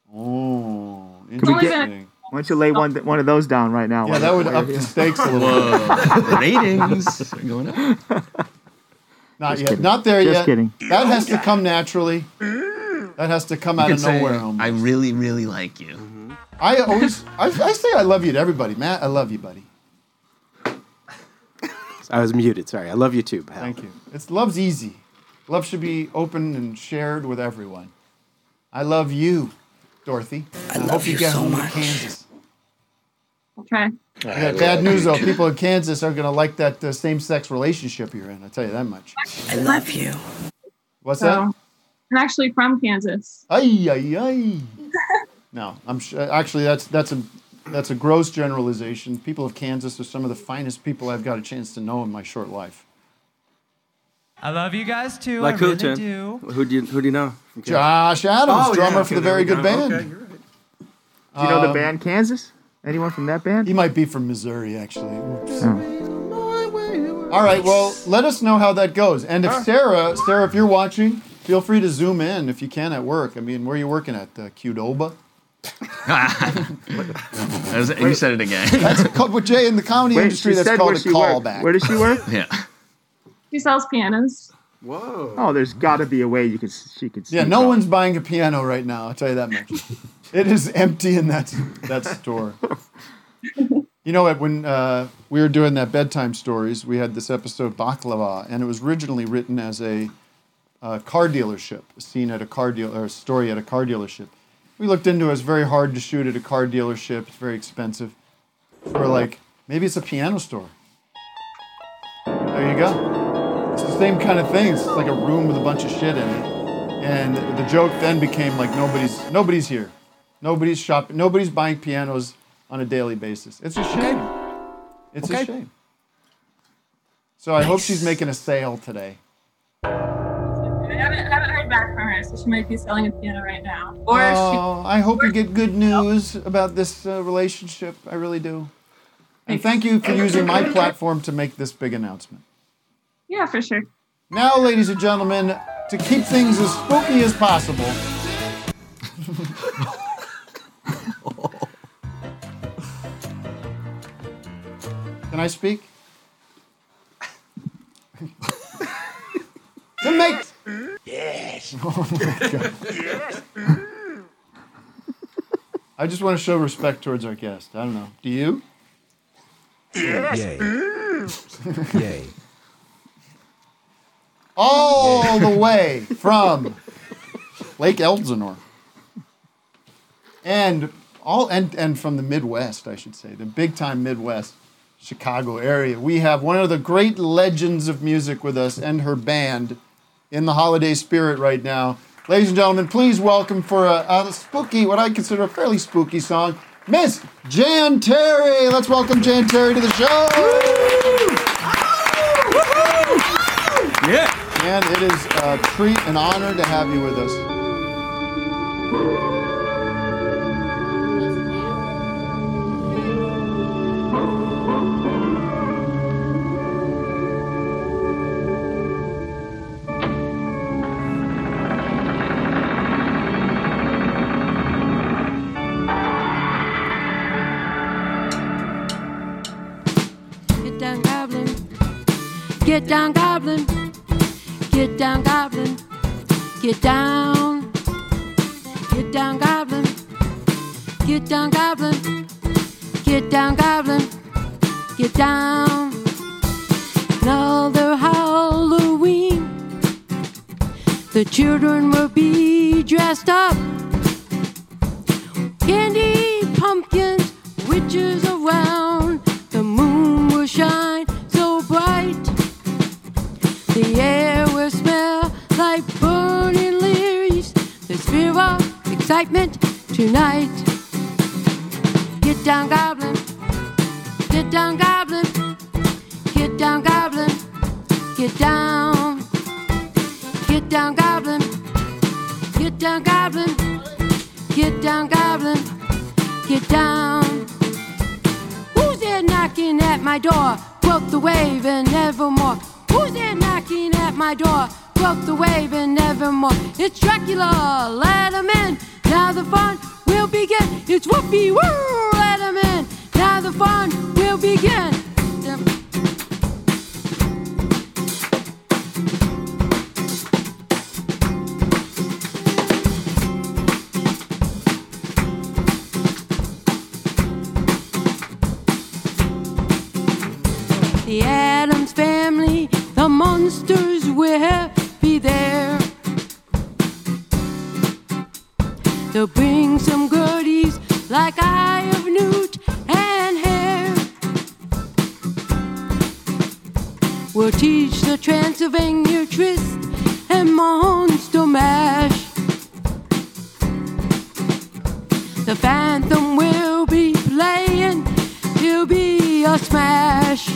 Oh, interesting. Why don't you lay one of those down right now? Yeah, that would up the stakes a little bit. Ratings are going up. Not Just yet. kidding. Not there Just yet. kidding. That has to come naturally. That has to come out of nowhere. Almost. I really, really like you. Mm-hmm. I say I love you to everybody. Matt, I love you, buddy. I was muted. Sorry. I love you too, pal. Thank you. Love's easy. Love should be open and shared with everyone. I love you. Dorothy. I love you you get so home much. to Kansas. Okay. I got bad news though. People in Kansas are gonna like that same-sex relationship you're in. I'll tell you that much. I love you. What's that? I'm actually from Kansas. Ay. No, I'm actually that's a gross generalization. People of Kansas are some of the finest people I've got a chance to know in my short life. I love you guys too. Like I who, really Tim? do. Who do you know? from Kansas? Josh Adams, Oh, drummer yeah, for okay, the there Very we Good go. Band. Okay, you're right. Do you know the band Kansas? Anyone from that band? He might be from Missouri, actually. Oops. Oh. All right, well, let us know how that goes. And if Sarah, if you're watching, feel free to zoom in if you can at work. I mean, where are you working at? Qdoba? You said it again. That's with Jay in the comedy industry. That's called a callback. Where does she work? Yeah. She sells pianos. Whoa. Oh, there's got to be a way she could. Yeah, no one's buying a piano right now. I'll tell you that much. It is empty in that store. You know what? When we were doing that bedtime stories, we had this episode Baklava, and it was originally written as a car dealership, a scene at a car deal or a story at a car dealership. We looked into it. It's very hard to shoot at a car dealership. It's very expensive. We're like, maybe it's a piano store. There you go. It's the same kind of thing. It's like a room with a bunch of shit in it. And the joke then became like nobody's here. Nobody's shopping. Nobody's buying pianos on a daily basis. It's a shame. It's a shame. So I hope she's making a sale today. I haven't heard back from her, so she might be selling a piano right now. Or I hope you get good news about this relationship. I really do. And thank you for using my platform to make this big announcement. Yeah, for sure. Now, ladies and gentlemen, to keep things as spooky as possible. Can I speak? To make... Yes. Oh my God. Yes. I just want to show respect towards our guest. I don't know. Do you? Yes. Yay. All the way from Lake Elsinore. And from the Midwest, I should say, the big time Midwest, Chicago area. We have one of the great legends of music with us and her band in the holiday spirit right now. Ladies and gentlemen, please welcome for a spooky, what I consider a fairly spooky song, Miss Jan Terry. Let's welcome Jan Terry to the show. Yeah. And it is a treat and honor to have you with us. Get down, goblin. Get down, goblin. Get down. Get down, goblin. Get down, goblin. Get down, goblin. Get down. Another Halloween. The children will be dressed up. Candy, pumpkins, witches around. The moon will shine so bright. The air will smell like burning leaves. There's fear of excitement tonight. Get down, goblin. Get down, goblin. Get down, goblin. Get down. Get down, goblin. Get down, goblin. Get down, goblin. Get down. Who's there knocking at my door? Broke the wave and nevermore. Who's there knocking at my door? Broke the wave and nevermore. It's Dracula, let him in. Now the fun will begin. It's Whoopie, woo, let him in. Now the fun will begin. The Addams Family, the monsters will be there. They'll bring some like eye of newt and hair. We'll teach the Transylvania twist and monster mash. The Phantom will be playing, he'll be a smash.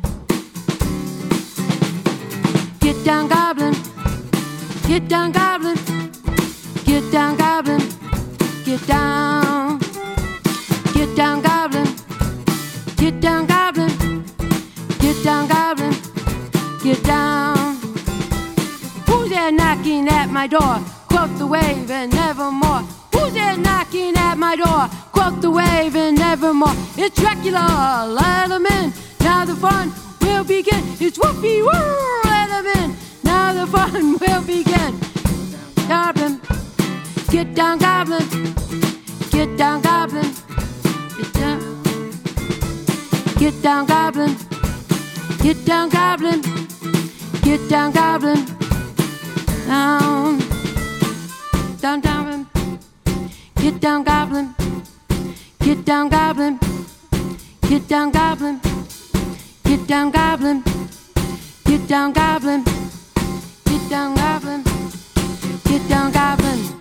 Get down, Goblin. Get down, Goblin. Get down, Goblin. Get down. Get down, Goblin. Get down, Goblin. Get down, Goblin. Get down. Who's there knocking at my door? Quote the wave and nevermore. Who's there knocking at my door? Quote the wave and nevermore. It's Dracula, let him in. Now the fun will begin. It's whoopee woo, let him in. Now the fun will begin. Goblin, get down, Goblin. Get down, Goblin. Get down. Get down, Goblin. Get down, Goblin. Get down, Goblin. Down. Down, Goblin. Get down, Goblin. Get down, Goblin. Get down, Goblin. Get down, Goblin. Get down, Goblin. Get down, Goblin. Get down, Goblin.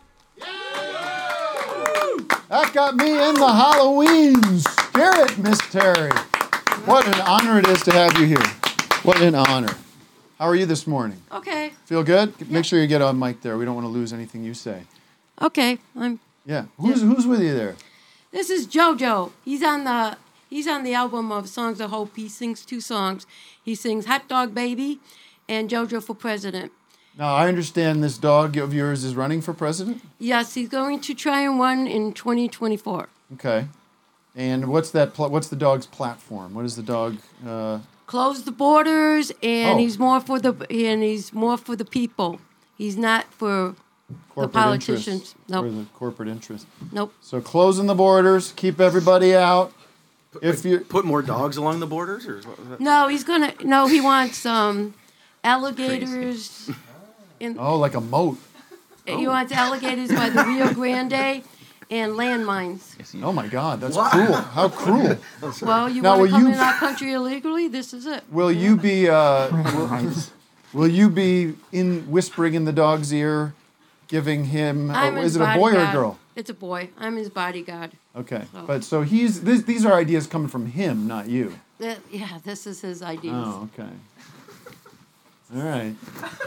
That got me in the Halloween spirit, Miss Terry. What an honor it is to have you here. What an honor. How are you this morning? Okay. Feel good? Make sure you get on mic there. We don't want to lose anything you say. Okay. Yeah. Who's with you there? This is JoJo. He's on the album of Songs of Hope. He sings 2 songs. He sings Hot Dog Baby and JoJo for President. Now, I understand this dog of yours is running for president? Yes, he's going to try and run in 2024. Okay. And what's the dog's platform? What is the dog? Close the borders, and he's more for the people. He's not for the politicians. Nope. For the corporate interest. Nope. So closing the borders, keep everybody out. If you put more dogs along the borders, or what was that? No, he wants alligators. Like a moat. He wants alligators by the Rio Grande and landmines. Oh my God, that's cruel. How cruel. Well, you want to come in our country illegally? This is it. Will you be whispering in the dog's ear, giving him? Is it a boy or a girl? It's a boy. I'm his bodyguard. Okay, so these are ideas coming from him, not you. This is his ideas. Oh, okay. All right.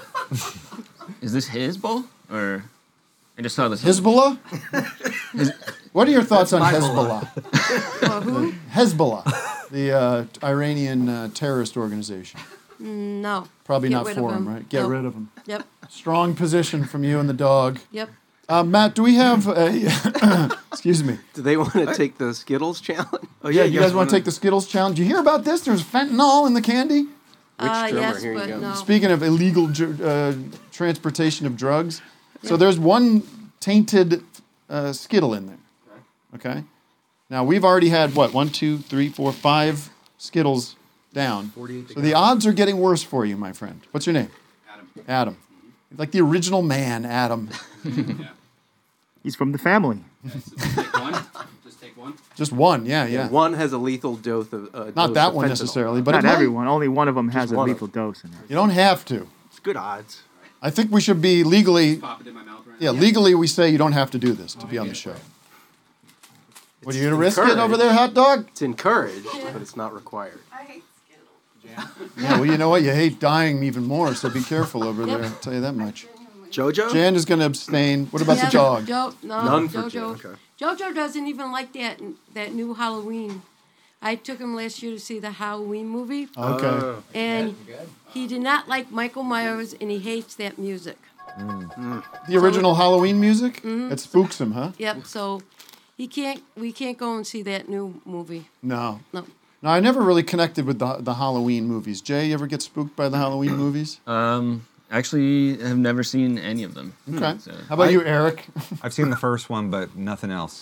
Is this his bull or? I just saw this. Hezbollah? What are your thoughts on Hezbollah? Who? Hezbollah, the Iranian terrorist organization. No. Probably not for him, right? Get rid of him. Yep. Strong position from you and the dog. Yep. Matt, do we have a... Excuse me. Do they want to take the Skittles challenge? Oh, yeah, you guys want to take the Skittles challenge? Did you hear about this? There's fentanyl in the candy? Yes, but no. Speaking of illegal transportation of drugs, so there's one tainted Skittle in there. Okay? Now, we've already had, 1, 2, 3, 4, 5 Skittles down. So the odds are getting worse for you, my friend. What's your name? Adam. Like the original man, Adam. He's from the family. Just take one. Just take one. Just one, yeah. One has a lethal dose of not that one necessarily, but not everyone. Only one of them has a lethal dose in it. You don't have to. It's good odds. I think we should be legally. Just pop it in my mouth right now. Legally we say you don't have to do this to be on the show. What are you gonna risk it over there, hot dog? It's encouraged, but it's not required. I hate Skittles. Yeah, well, you know what? You hate dying even more, so be careful over there. I'll tell you that much. JoJo? Jan is going to abstain. What about the dog? None for JoJo. Okay. JoJo doesn't even like that new Halloween. I took him last year to see the Halloween movie. Okay. And he did not like Michael Myers, and he hates that music. The original Halloween music? Mhm. It spooks him, huh? Yep, so we can't go and see that new movie. No. No. No, I never really connected with the Halloween movies. Jay, you ever get spooked by the Halloween movies? Actually, I've never seen any of them. Okay. So. How about you, Eric? I've seen the first one, but nothing else.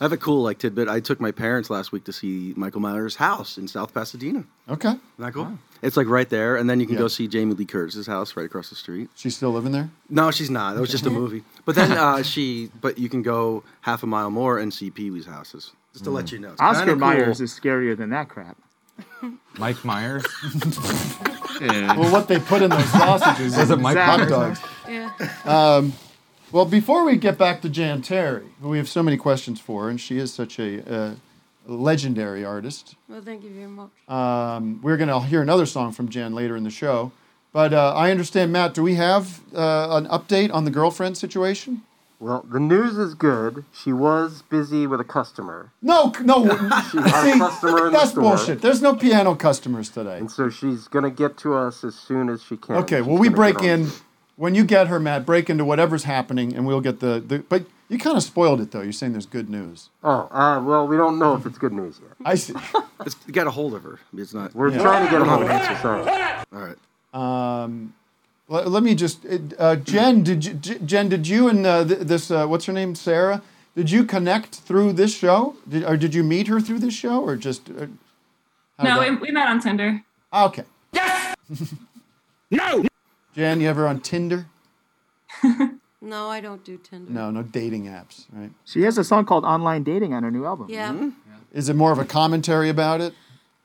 I have a cool tidbit. I took my parents last week to see Michael Myers' house in South Pasadena. Okay. Isn't that cool? Wow. It's right there, and then you can go see Jamie Lee Curtis's house right across the street. She's still living there? No, she's not. That was just a movie. But then but you can go half a mile more and see Pee Wee's houses. Just to let you know. It's Oscar Myers is scarier than that crap. Mike Myers? Well, what they put in those sausages Was it Mike hot Myers? dogs. Yeah. Well, before we get back to Jan Terry, who we have so many questions for, and she is such a legendary artist. Well, thank you very much. We're going to hear another song from Jan later in the show. But I understand, Matt, do we have an update on the girlfriend situation? Well, the news is good. She was busy with a customer. No. She had a customer in the That's store. bullshit. There's no piano customers today. And so she's going to get to us as soon as she can. Okay, well, She's we gonna break get on. in. When you get her, Matt, break into whatever's happening, and we'll get the but you kind of spoiled it, though. You're saying there's good news. Oh, well, we don't know if it's good news yet. I see. You got a hold of her. It's not. We're trying to get a hold of her. Sorry. All right. Let me just, Jen, did you and this, what's her name, Sarah, did you connect through this show? Did you meet her through this show, or just? No, we met on Tinder. Okay. Yes! No! Jen, you ever on Tinder? No, I don't do Tinder. No dating apps, right? She has a song called Online Dating on her new album. Yeah. Is it more of a commentary about it?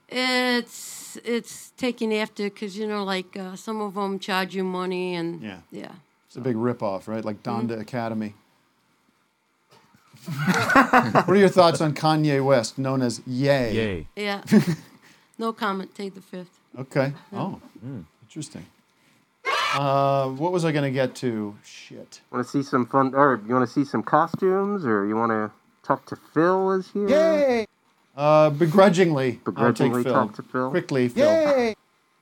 It's taken after because some of them charge you money and yeah. It's a big ripoff, right? Like Donda Academy. What are your thoughts on Kanye West, known as Ye? Yeah. No comment. Take the fifth. Okay. Oh, interesting. What was I going to get to? Shit. Want to see some fun, or you want to see some costumes, or you want to talk to Phil is here? Yay! Begrudgingly, I'll take Phil. Talk to Phil. Quickly, Phil. Yay!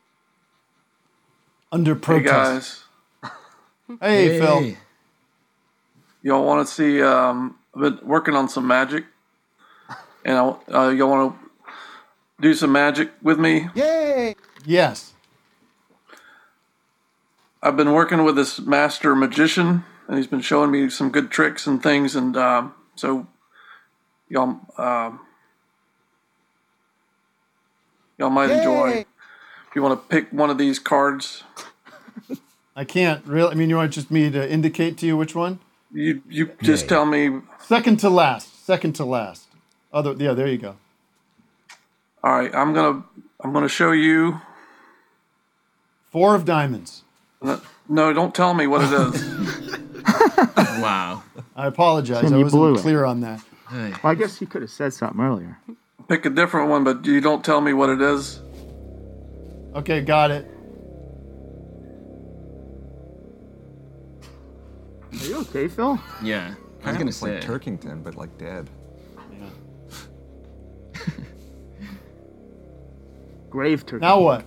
Under protest. Hey, Phil. Y'all want to see? I've been working on some magic, and y'all want to do some magic with me? Yay! Yes. I've been working with this master magician, and he's been showing me some good tricks and things, and so y'all might enjoy. If you want to pick one of these cards. I can't really. I mean, you want just me to indicate to you which one? You just tell me. Second to last. Second to last. Yeah, there you go. All right, I'm gonna show you. 4 of diamonds. No, don't tell me what it is. Wow. I apologize. Tim, I you wasn't blew it. clear on that. Well, I guess you could have said something earlier. Pick a different one, but you don't tell me what it is. Okay, got it. Are you okay, Phil? Yeah. I was going to say. Like Turkington, but like dead. Grave turkey. Now what?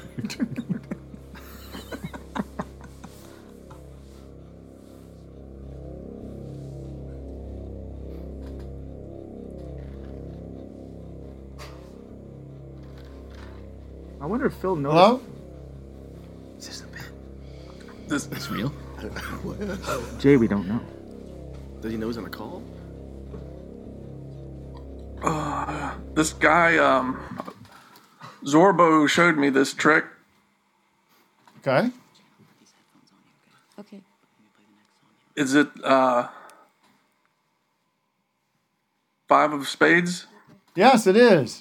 I wonder if Phil knows. Hello? Is this a bit? This is real? Jay, we don't know. Does he know he's on a call? This guy, Zorbo, showed me this trick. Okay. Okay. Is it 5 of spades? Yes, it is.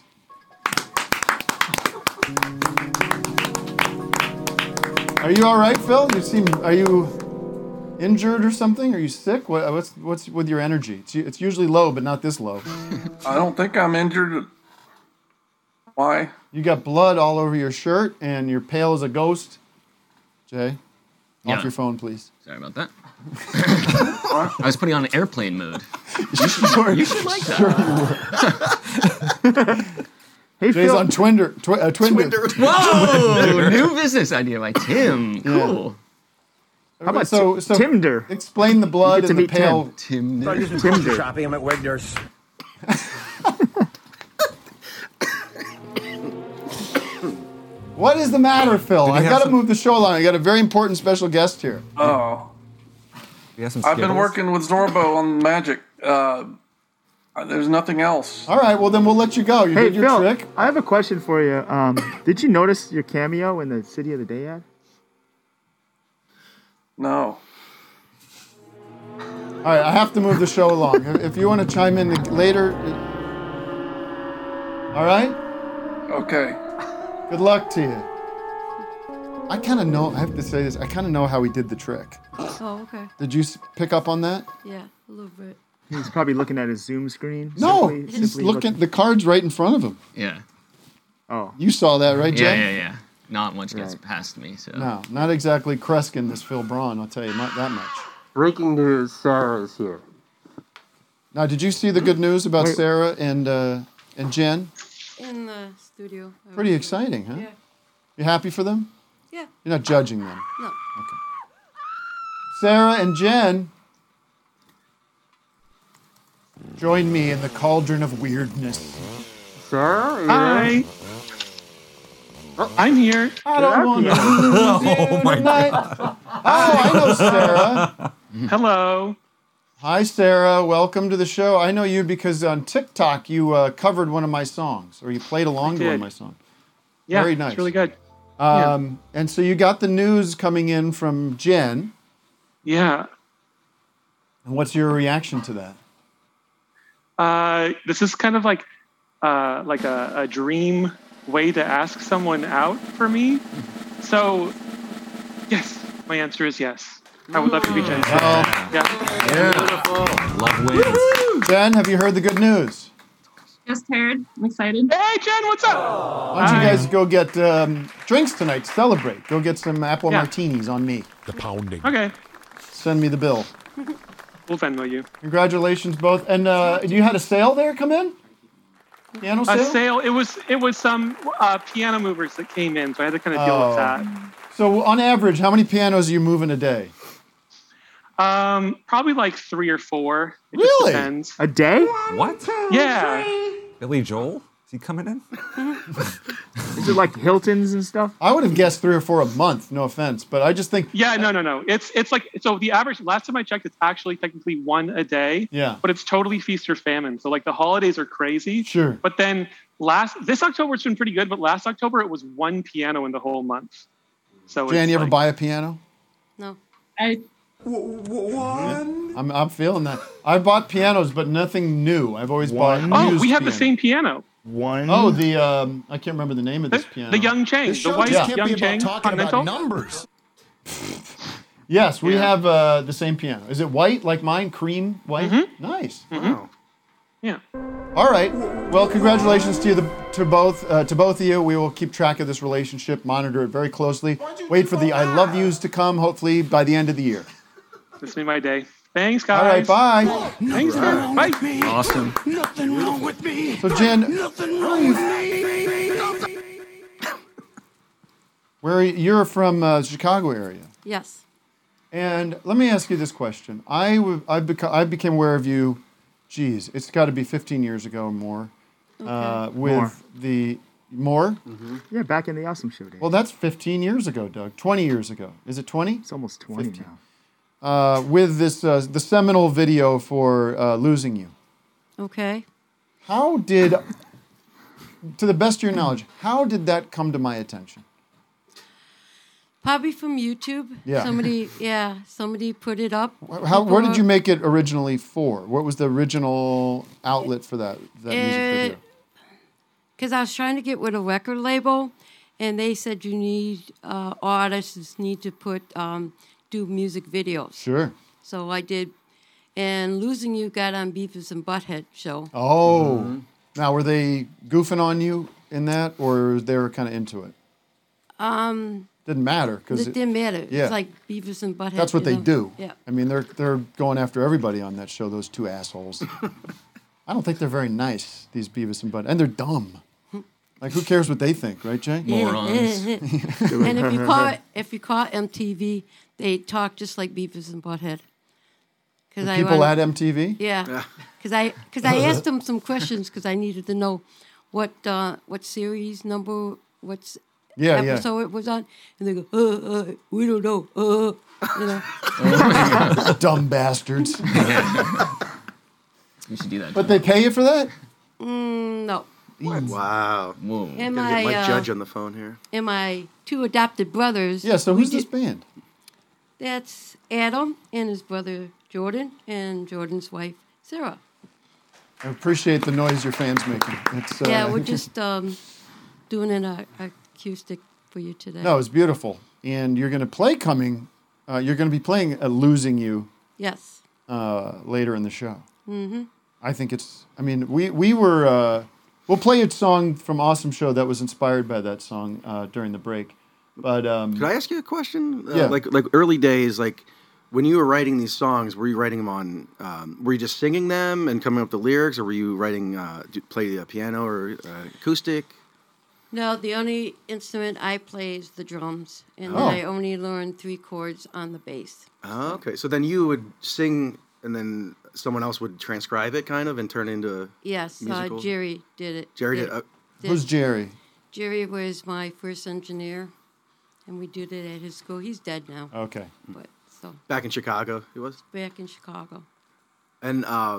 Are you all right, Phil? Are you injured or something? Are you sick? What's with your energy? It's usually low, but not this low. I don't think I'm injured. Why? You got blood all over your shirt, and you're pale as a ghost. Jay, Yeah. off your phone, please. Sorry about that. I was putting on airplane mode. You should like that. Hey, Jay's Phil. on Twinder. Twinder. Whoa! New business idea by Tim. Cool. How about so Tinder? Explain the blood You get and to the meet pale. Tim. Tinder. Shopping. I'm at Wegner's. What is the matter, Phil? I have got to some- move the show along. I got a very important special guest here. Oh. You have some I've been Skittles? working with Zorbo on magic. There's nothing else. All right, well then we'll let you go. You Hey, did your Phil, trick. I have a question for you. Did you notice your cameo in the City of the Day ad? No. All right, I have to move the show along. If you want to chime in later. All right? Okay. Good luck to you. I kind of know, I have to say this, I kind of know how he did the trick. Oh, okay. Did you pick up on that? Yeah, a little bit. He's probably looking at his Zoom screen. No, simply he's looking at the cards right in front of him. Yeah. Oh. You saw that, right, Jay? Yeah. Not much gets past me, so. No, not exactly Kreskin, this Phil Braun, I'll tell you, not that much. Breaking news, Sarah is here. Now, did you see the good news about Wait. Sarah and Jen? In the studio. Pretty exciting, huh? Yeah. You happy for them? Yeah. You're not judging them? No. Okay. Sarah and Jen, join me in the cauldron of weirdness. Sarah? Hi. I'm here. I don't want to lose you tonight. Oh, I know Sarah. Hello. Hi, Sarah. Welcome to the show. I know you because on TikTok you covered one of my songs, or you played along to one of my songs. Yeah, Very nice. it's really good. And so you got the news coming in from Jen. Yeah. And what's your reaction to that? This is kind of like a dream way to ask someone out for me. So, yes, my answer is yes. I would love to be Jen. Beautiful. Love wins. Jen, have you heard the good news? Just heard. I'm excited. Hey, Jen, what's up? Why don't you guys go get drinks tonight to celebrate? Go get some apple martinis on me. The pounding. Okay. Send me the bill. We'll Venmo you. Congratulations both. And you had a sale there come in? Piano sale? A sale. It was some piano movers that came in, so I had to kind of deal with that. So on average, how many pianos are you moving a day? Probably like 3 or 4. It Really? just depends. A day? What? Yeah. Billy Joel? Is he coming in? Is it like Hilton's and stuff? I would have guessed 3 or 4 a month, no offense, but I just think... Yeah, no. It's like, so the average, last time I checked, it's actually technically 1 a day. Yeah. But it's totally feast or famine. So like the holidays are crazy. Sure. But then this October it's been pretty good, but last October it was 1 piano in the whole month. So Jan, it's you ever like, buy a piano? No. I'm feeling that. I bought pianos, but nothing new. I've always bought used we have the pianos. same piano. One. Oh, the I can't remember the name of this piano. The Young Chang. This show The white just can't Young be about Chang talking Continental. about numbers. Yes, we have the same piano. Is it white like mine? Cream white? Nice. Wow. Yeah. All right. Well, congratulations to you, to both of you. We will keep track of this relationship, monitor it very closely. Wait for the I love yous to come. Hopefully by the end of the year. This made my day. Thanks, guys. All right. Bye. Thanks, man. Bye. Awesome. Nothing wrong with me. So Jen, Nothing wrong with me. where you're from, Chicago area. Yes. And let me ask you this question. I became aware of you, geez, it's got to be 15 years ago or more, with the more? Mm-hmm. Yeah, back in the Awesome Show days. Well, that's 15 years ago, Doug. 20 years ago. Is it 20? It's almost 20 now. With this, the seminal video for Losing You. Okay. How did, to the best of your knowledge, how did that come to my attention? Probably from YouTube. Yeah. Somebody put it up. Where did you make it originally for? What was the original outlet for that music video? Because I was trying to get with a record label, and they said you need artists need to do music videos. Sure. So I did, and Losing You got on Beavis and Butthead show. Oh, now were they goofing on you in that, or they were kind of into it? Didn't matter because It didn't matter. Yeah. It's like Beavis and Butthead. That's what they do. Yeah. I mean, they're going after everybody on that show. Those two assholes. I don't think they're very nice. These Beavis and Butthead, and they're dumb. Like, who cares what they think, right, Jay? Morons. And if you call MTV, they talk just like Beavis and Butthead. The people at MTV? Yeah. Because I asked them some questions because I needed to know what series number, what's episode it was on, and they go, we don't know, you know. Dumb bastards. You should do that. But they pay you for that? No. Wow. Whoa. And Gotta my, get Mike Judge on the phone here. And my 2 adopted brothers. Yeah, so who's this band? That's Adam and his brother Jordan and Jordan's wife Sarah. I appreciate the noise your fans making. It's, Yeah, we're just doing an acoustic for you today. No, it's beautiful. And you're going to play you're going to be playing Losing You. Yes. Later in the show. Mm-hmm. I think we'll play a song from Awesome Show that was inspired by that song during the break. But could I ask you a question? Yeah. Like early days, like when you were writing these songs, were you writing them on? Were you just singing them and coming up with the lyrics, or were you writing play the piano or acoustic? No, the only instrument I play is the drums, and then I only learned 3 chords on the bass. Oh, okay. So then you would sing, and then someone else would transcribe it, kind of, and turn it into musical? Jerry did it. Jerry did. Who's Jerry? Jerry was my first engineer, and we did it at his school. He's dead now. Okay. But so back in Chicago, he was. Back in Chicago. And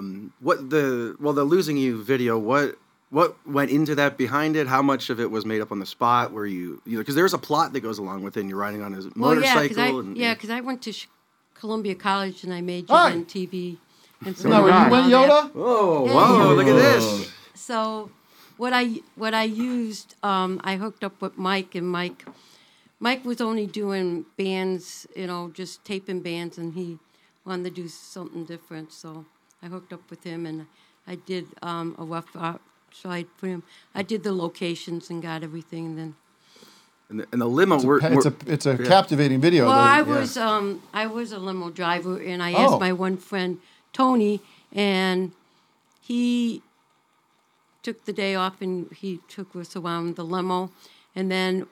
the Losing You video, what went into that behind it? How much of it was made up on the spot? Were you know, because there's a plot that goes along with it, and you're riding on his motorcycle. Because I went to Columbia College and I majored in TV. And so where you went, Yoda? Whoa, look at this. So what I used, I hooked up with Mike, and Mike was only doing bands, just taping bands, and he wanted to do something different. So I hooked up with him, and I did a rough So I did the locations and got everything, and then. And the limo. It's a captivating video. Well, I was a limo driver, and I asked my one friend Tony, and he took the day off, and he took us around the limo, and then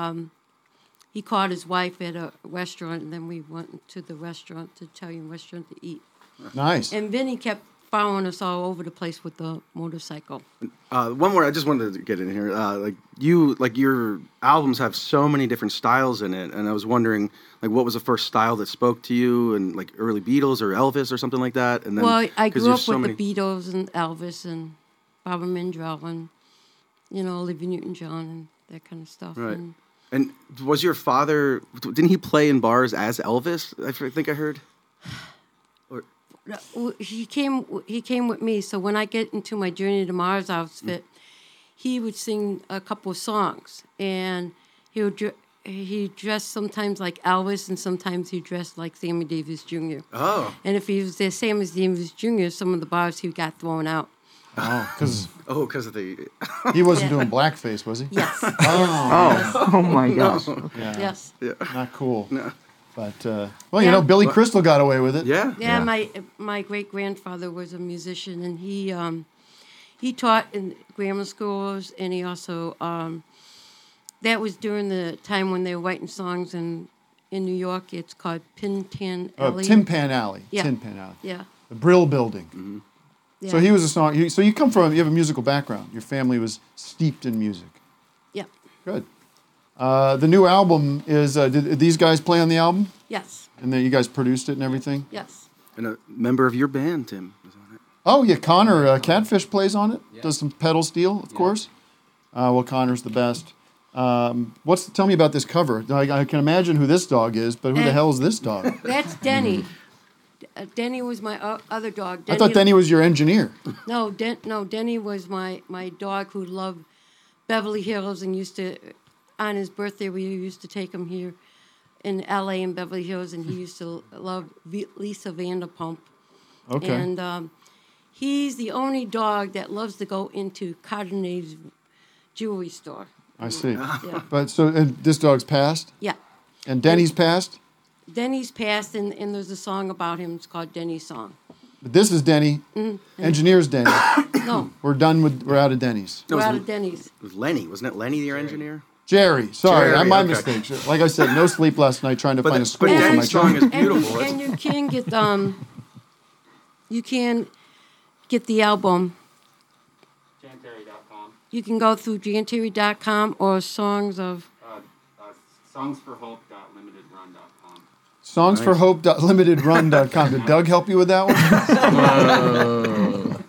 he caught his wife at a restaurant, and then we went to the restaurant, the Italian restaurant, to eat. Nice. And Vinny kept following us all over the place with the motorcycle. One more, I just wanted to get in here. Your albums have so many different styles in it, and I was wondering, what was the first style that spoke to you, and early Beatles or Elvis or something like that? And then, I grew up with the Beatles and Elvis and Barbara Mandrell and Olivia Newton-John and that kind of stuff. Right. And was your father? Didn't he play in bars as Elvis? I think I heard. He came with me. So when I get into my Journey to Mars outfit, he would sing a couple of songs, and he dressed sometimes like Elvis, and sometimes he dressed like Sammy Davis Jr. Oh. And if he was the same as Davis Jr., some of the bars he got thrown out. Oh, because of the. He wasn't doing blackface, was he? Yes. Oh my gosh. Yeah. Yes. Yeah. Not cool. No. But Billy Crystal got away with it. Yeah. Yeah. My great grandfather was a musician, and he taught in grammar schools, and he also that was during the time when they were writing songs in New York. It's called Tin-Pan Alley. Tin Pan Alley. Yeah. Tin Pan Alley. Yeah. The Brill Building. Mm-hmm. Yeah. So he was so you have a musical background. Your family was steeped in music. Yeah. Good. The new album is. Did these guys play on the album? Yes. And then you guys produced it and everything. Yes. And a member of your band, Tim, is on it. Oh yeah, Connor Catfish plays on it. Yeah. Does some pedal steel, of course. Connor's the best. Tell me about this cover. I can imagine who this dog is, but who the hell is this dog? That's Denny. Denny was my other dog. I thought Denny was your engineer. No, Denny was my dog who loved Beverly Hills and used to, on his birthday, we used to take him here in L.A. in Beverly Hills, and he used to love Lisa Vanderpump. Okay. And he's the only dog that loves to go into Cardenay's jewelry store. I see. Yeah. But and this dog's passed? Yeah. And Denny's passed? Denny's passed, and there's a song about him. It's called Denny's Song. But this is Denny. Mm-hmm. Engineer's Denny. No. We're out of Denny's. We're out of Denny's. It was Lenny. Wasn't it Lenny, your engineer? Jerry. Sorry, Jerry, my mistake. Like I said, no sleep last night trying to find a school for my Denny's song is beautiful. And you can get the album. Janterry.com. You can go through janterry.com or songsforhope.limitedrun.com. Songsforhope.limitedrun.com. Did Doug help you with that one?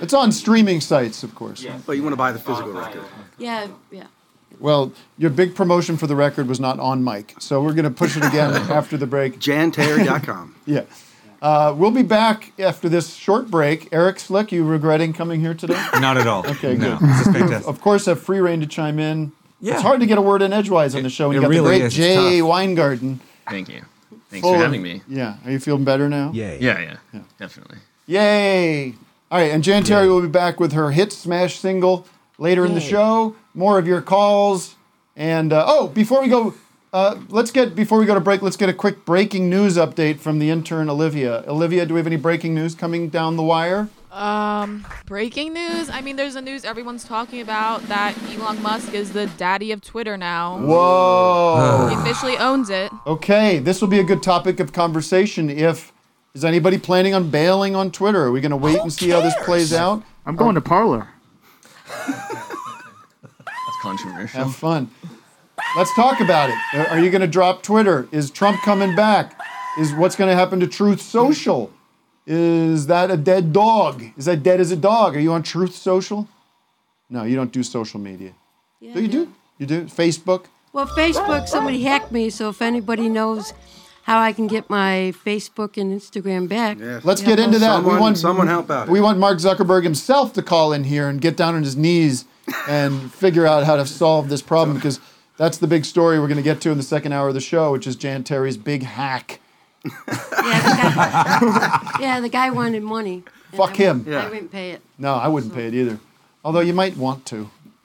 It's on streaming sites, of course. Yeah. But you want to buy the physical record. Yeah. Well, your big promotion for the record was not on mic, so we're going to push it again after the break. JanTerry.com. Yeah. We'll be back after this short break. Eric Slick, you regretting coming here today? Not at all. Okay, No, good. this is fantastic. Of course, have free reign to chime in. Yeah. It's hard to get a word in edgewise on the show. And you got really the great is. Jay It's tough. Weingarten. Thank you. Thanks Full for of- having me. Yeah. Are you feeling better now? Yeah, definitely. Yay! All right, and Jan Terry will be back with her hit smash single later in the show. More of your calls. And, before we go to break, let's get a quick breaking news update from the intern, Olivia. Olivia, do we have any breaking news coming down the wire? Breaking news? I mean, there's a news everyone's talking about that Elon Musk is the daddy of Twitter now. Whoa. He officially owns it. Okay, this will be a good topic of conversation. Is anybody planning on bailing on Twitter? Are we going to wait and see how this plays out? I'm going to Parler. That's controversial. Have fun. Let's talk about it. Are you going to drop Twitter? Is Trump coming back? Is what's going to happen to Truth Social? Is that a dead dog? Is that dead as a dog? Are you on Truth Social? No, you don't do social media. Yeah, Do you do? You do? Facebook? Well, Facebook, somebody hacked me, so if anybody knows how I can get my Facebook and Instagram back. Let's get into that. Someone help out. We want Mark Zuckerberg himself to call in here and get down on his knees and figure out how to solve this problem, because that's the big story we're going to get to in the second hour of the show, which is Jan Terry's big hack. The guy wanted money. Fuck him. I wouldn't pay it. No, I wouldn't pay it either. Although you might want to.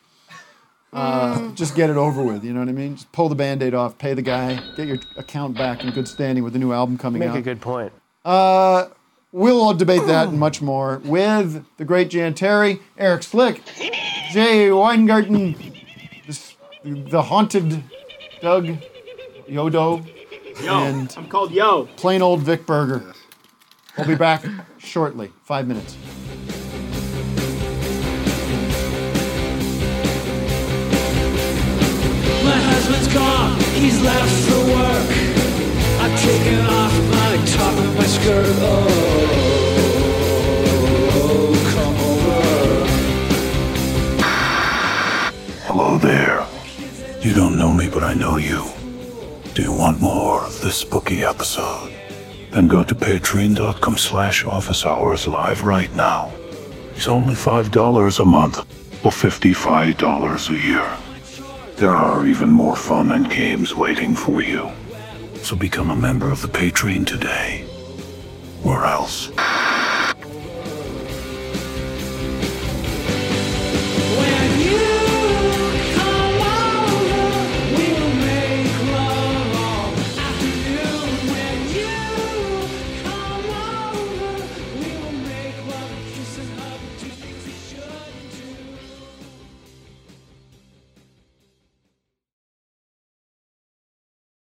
Just get it over with, you know what I mean? Just pull the Band-Aid off, pay the guy, get your account back in good standing with the new album coming out. Make a good point. We'll all debate that and much more with the great Jan Terry, Eric Slick, Jay Weingarten, the haunted Doug Yodo, and I'm called Yo. plain old Vic Berger. We'll be back shortly. 5 minutes. My husband's gone, he's left for work. I've taken off my top of my skirt. Oh, come over. Hello there. You don't know me, but I know you. Do you want more of this spooky episode? Then go to patreon.com/officehours live right now. It's only $5 a month, or $55 a year. There are even more fun and games waiting for you. So become a member of the Patreon today. Or else.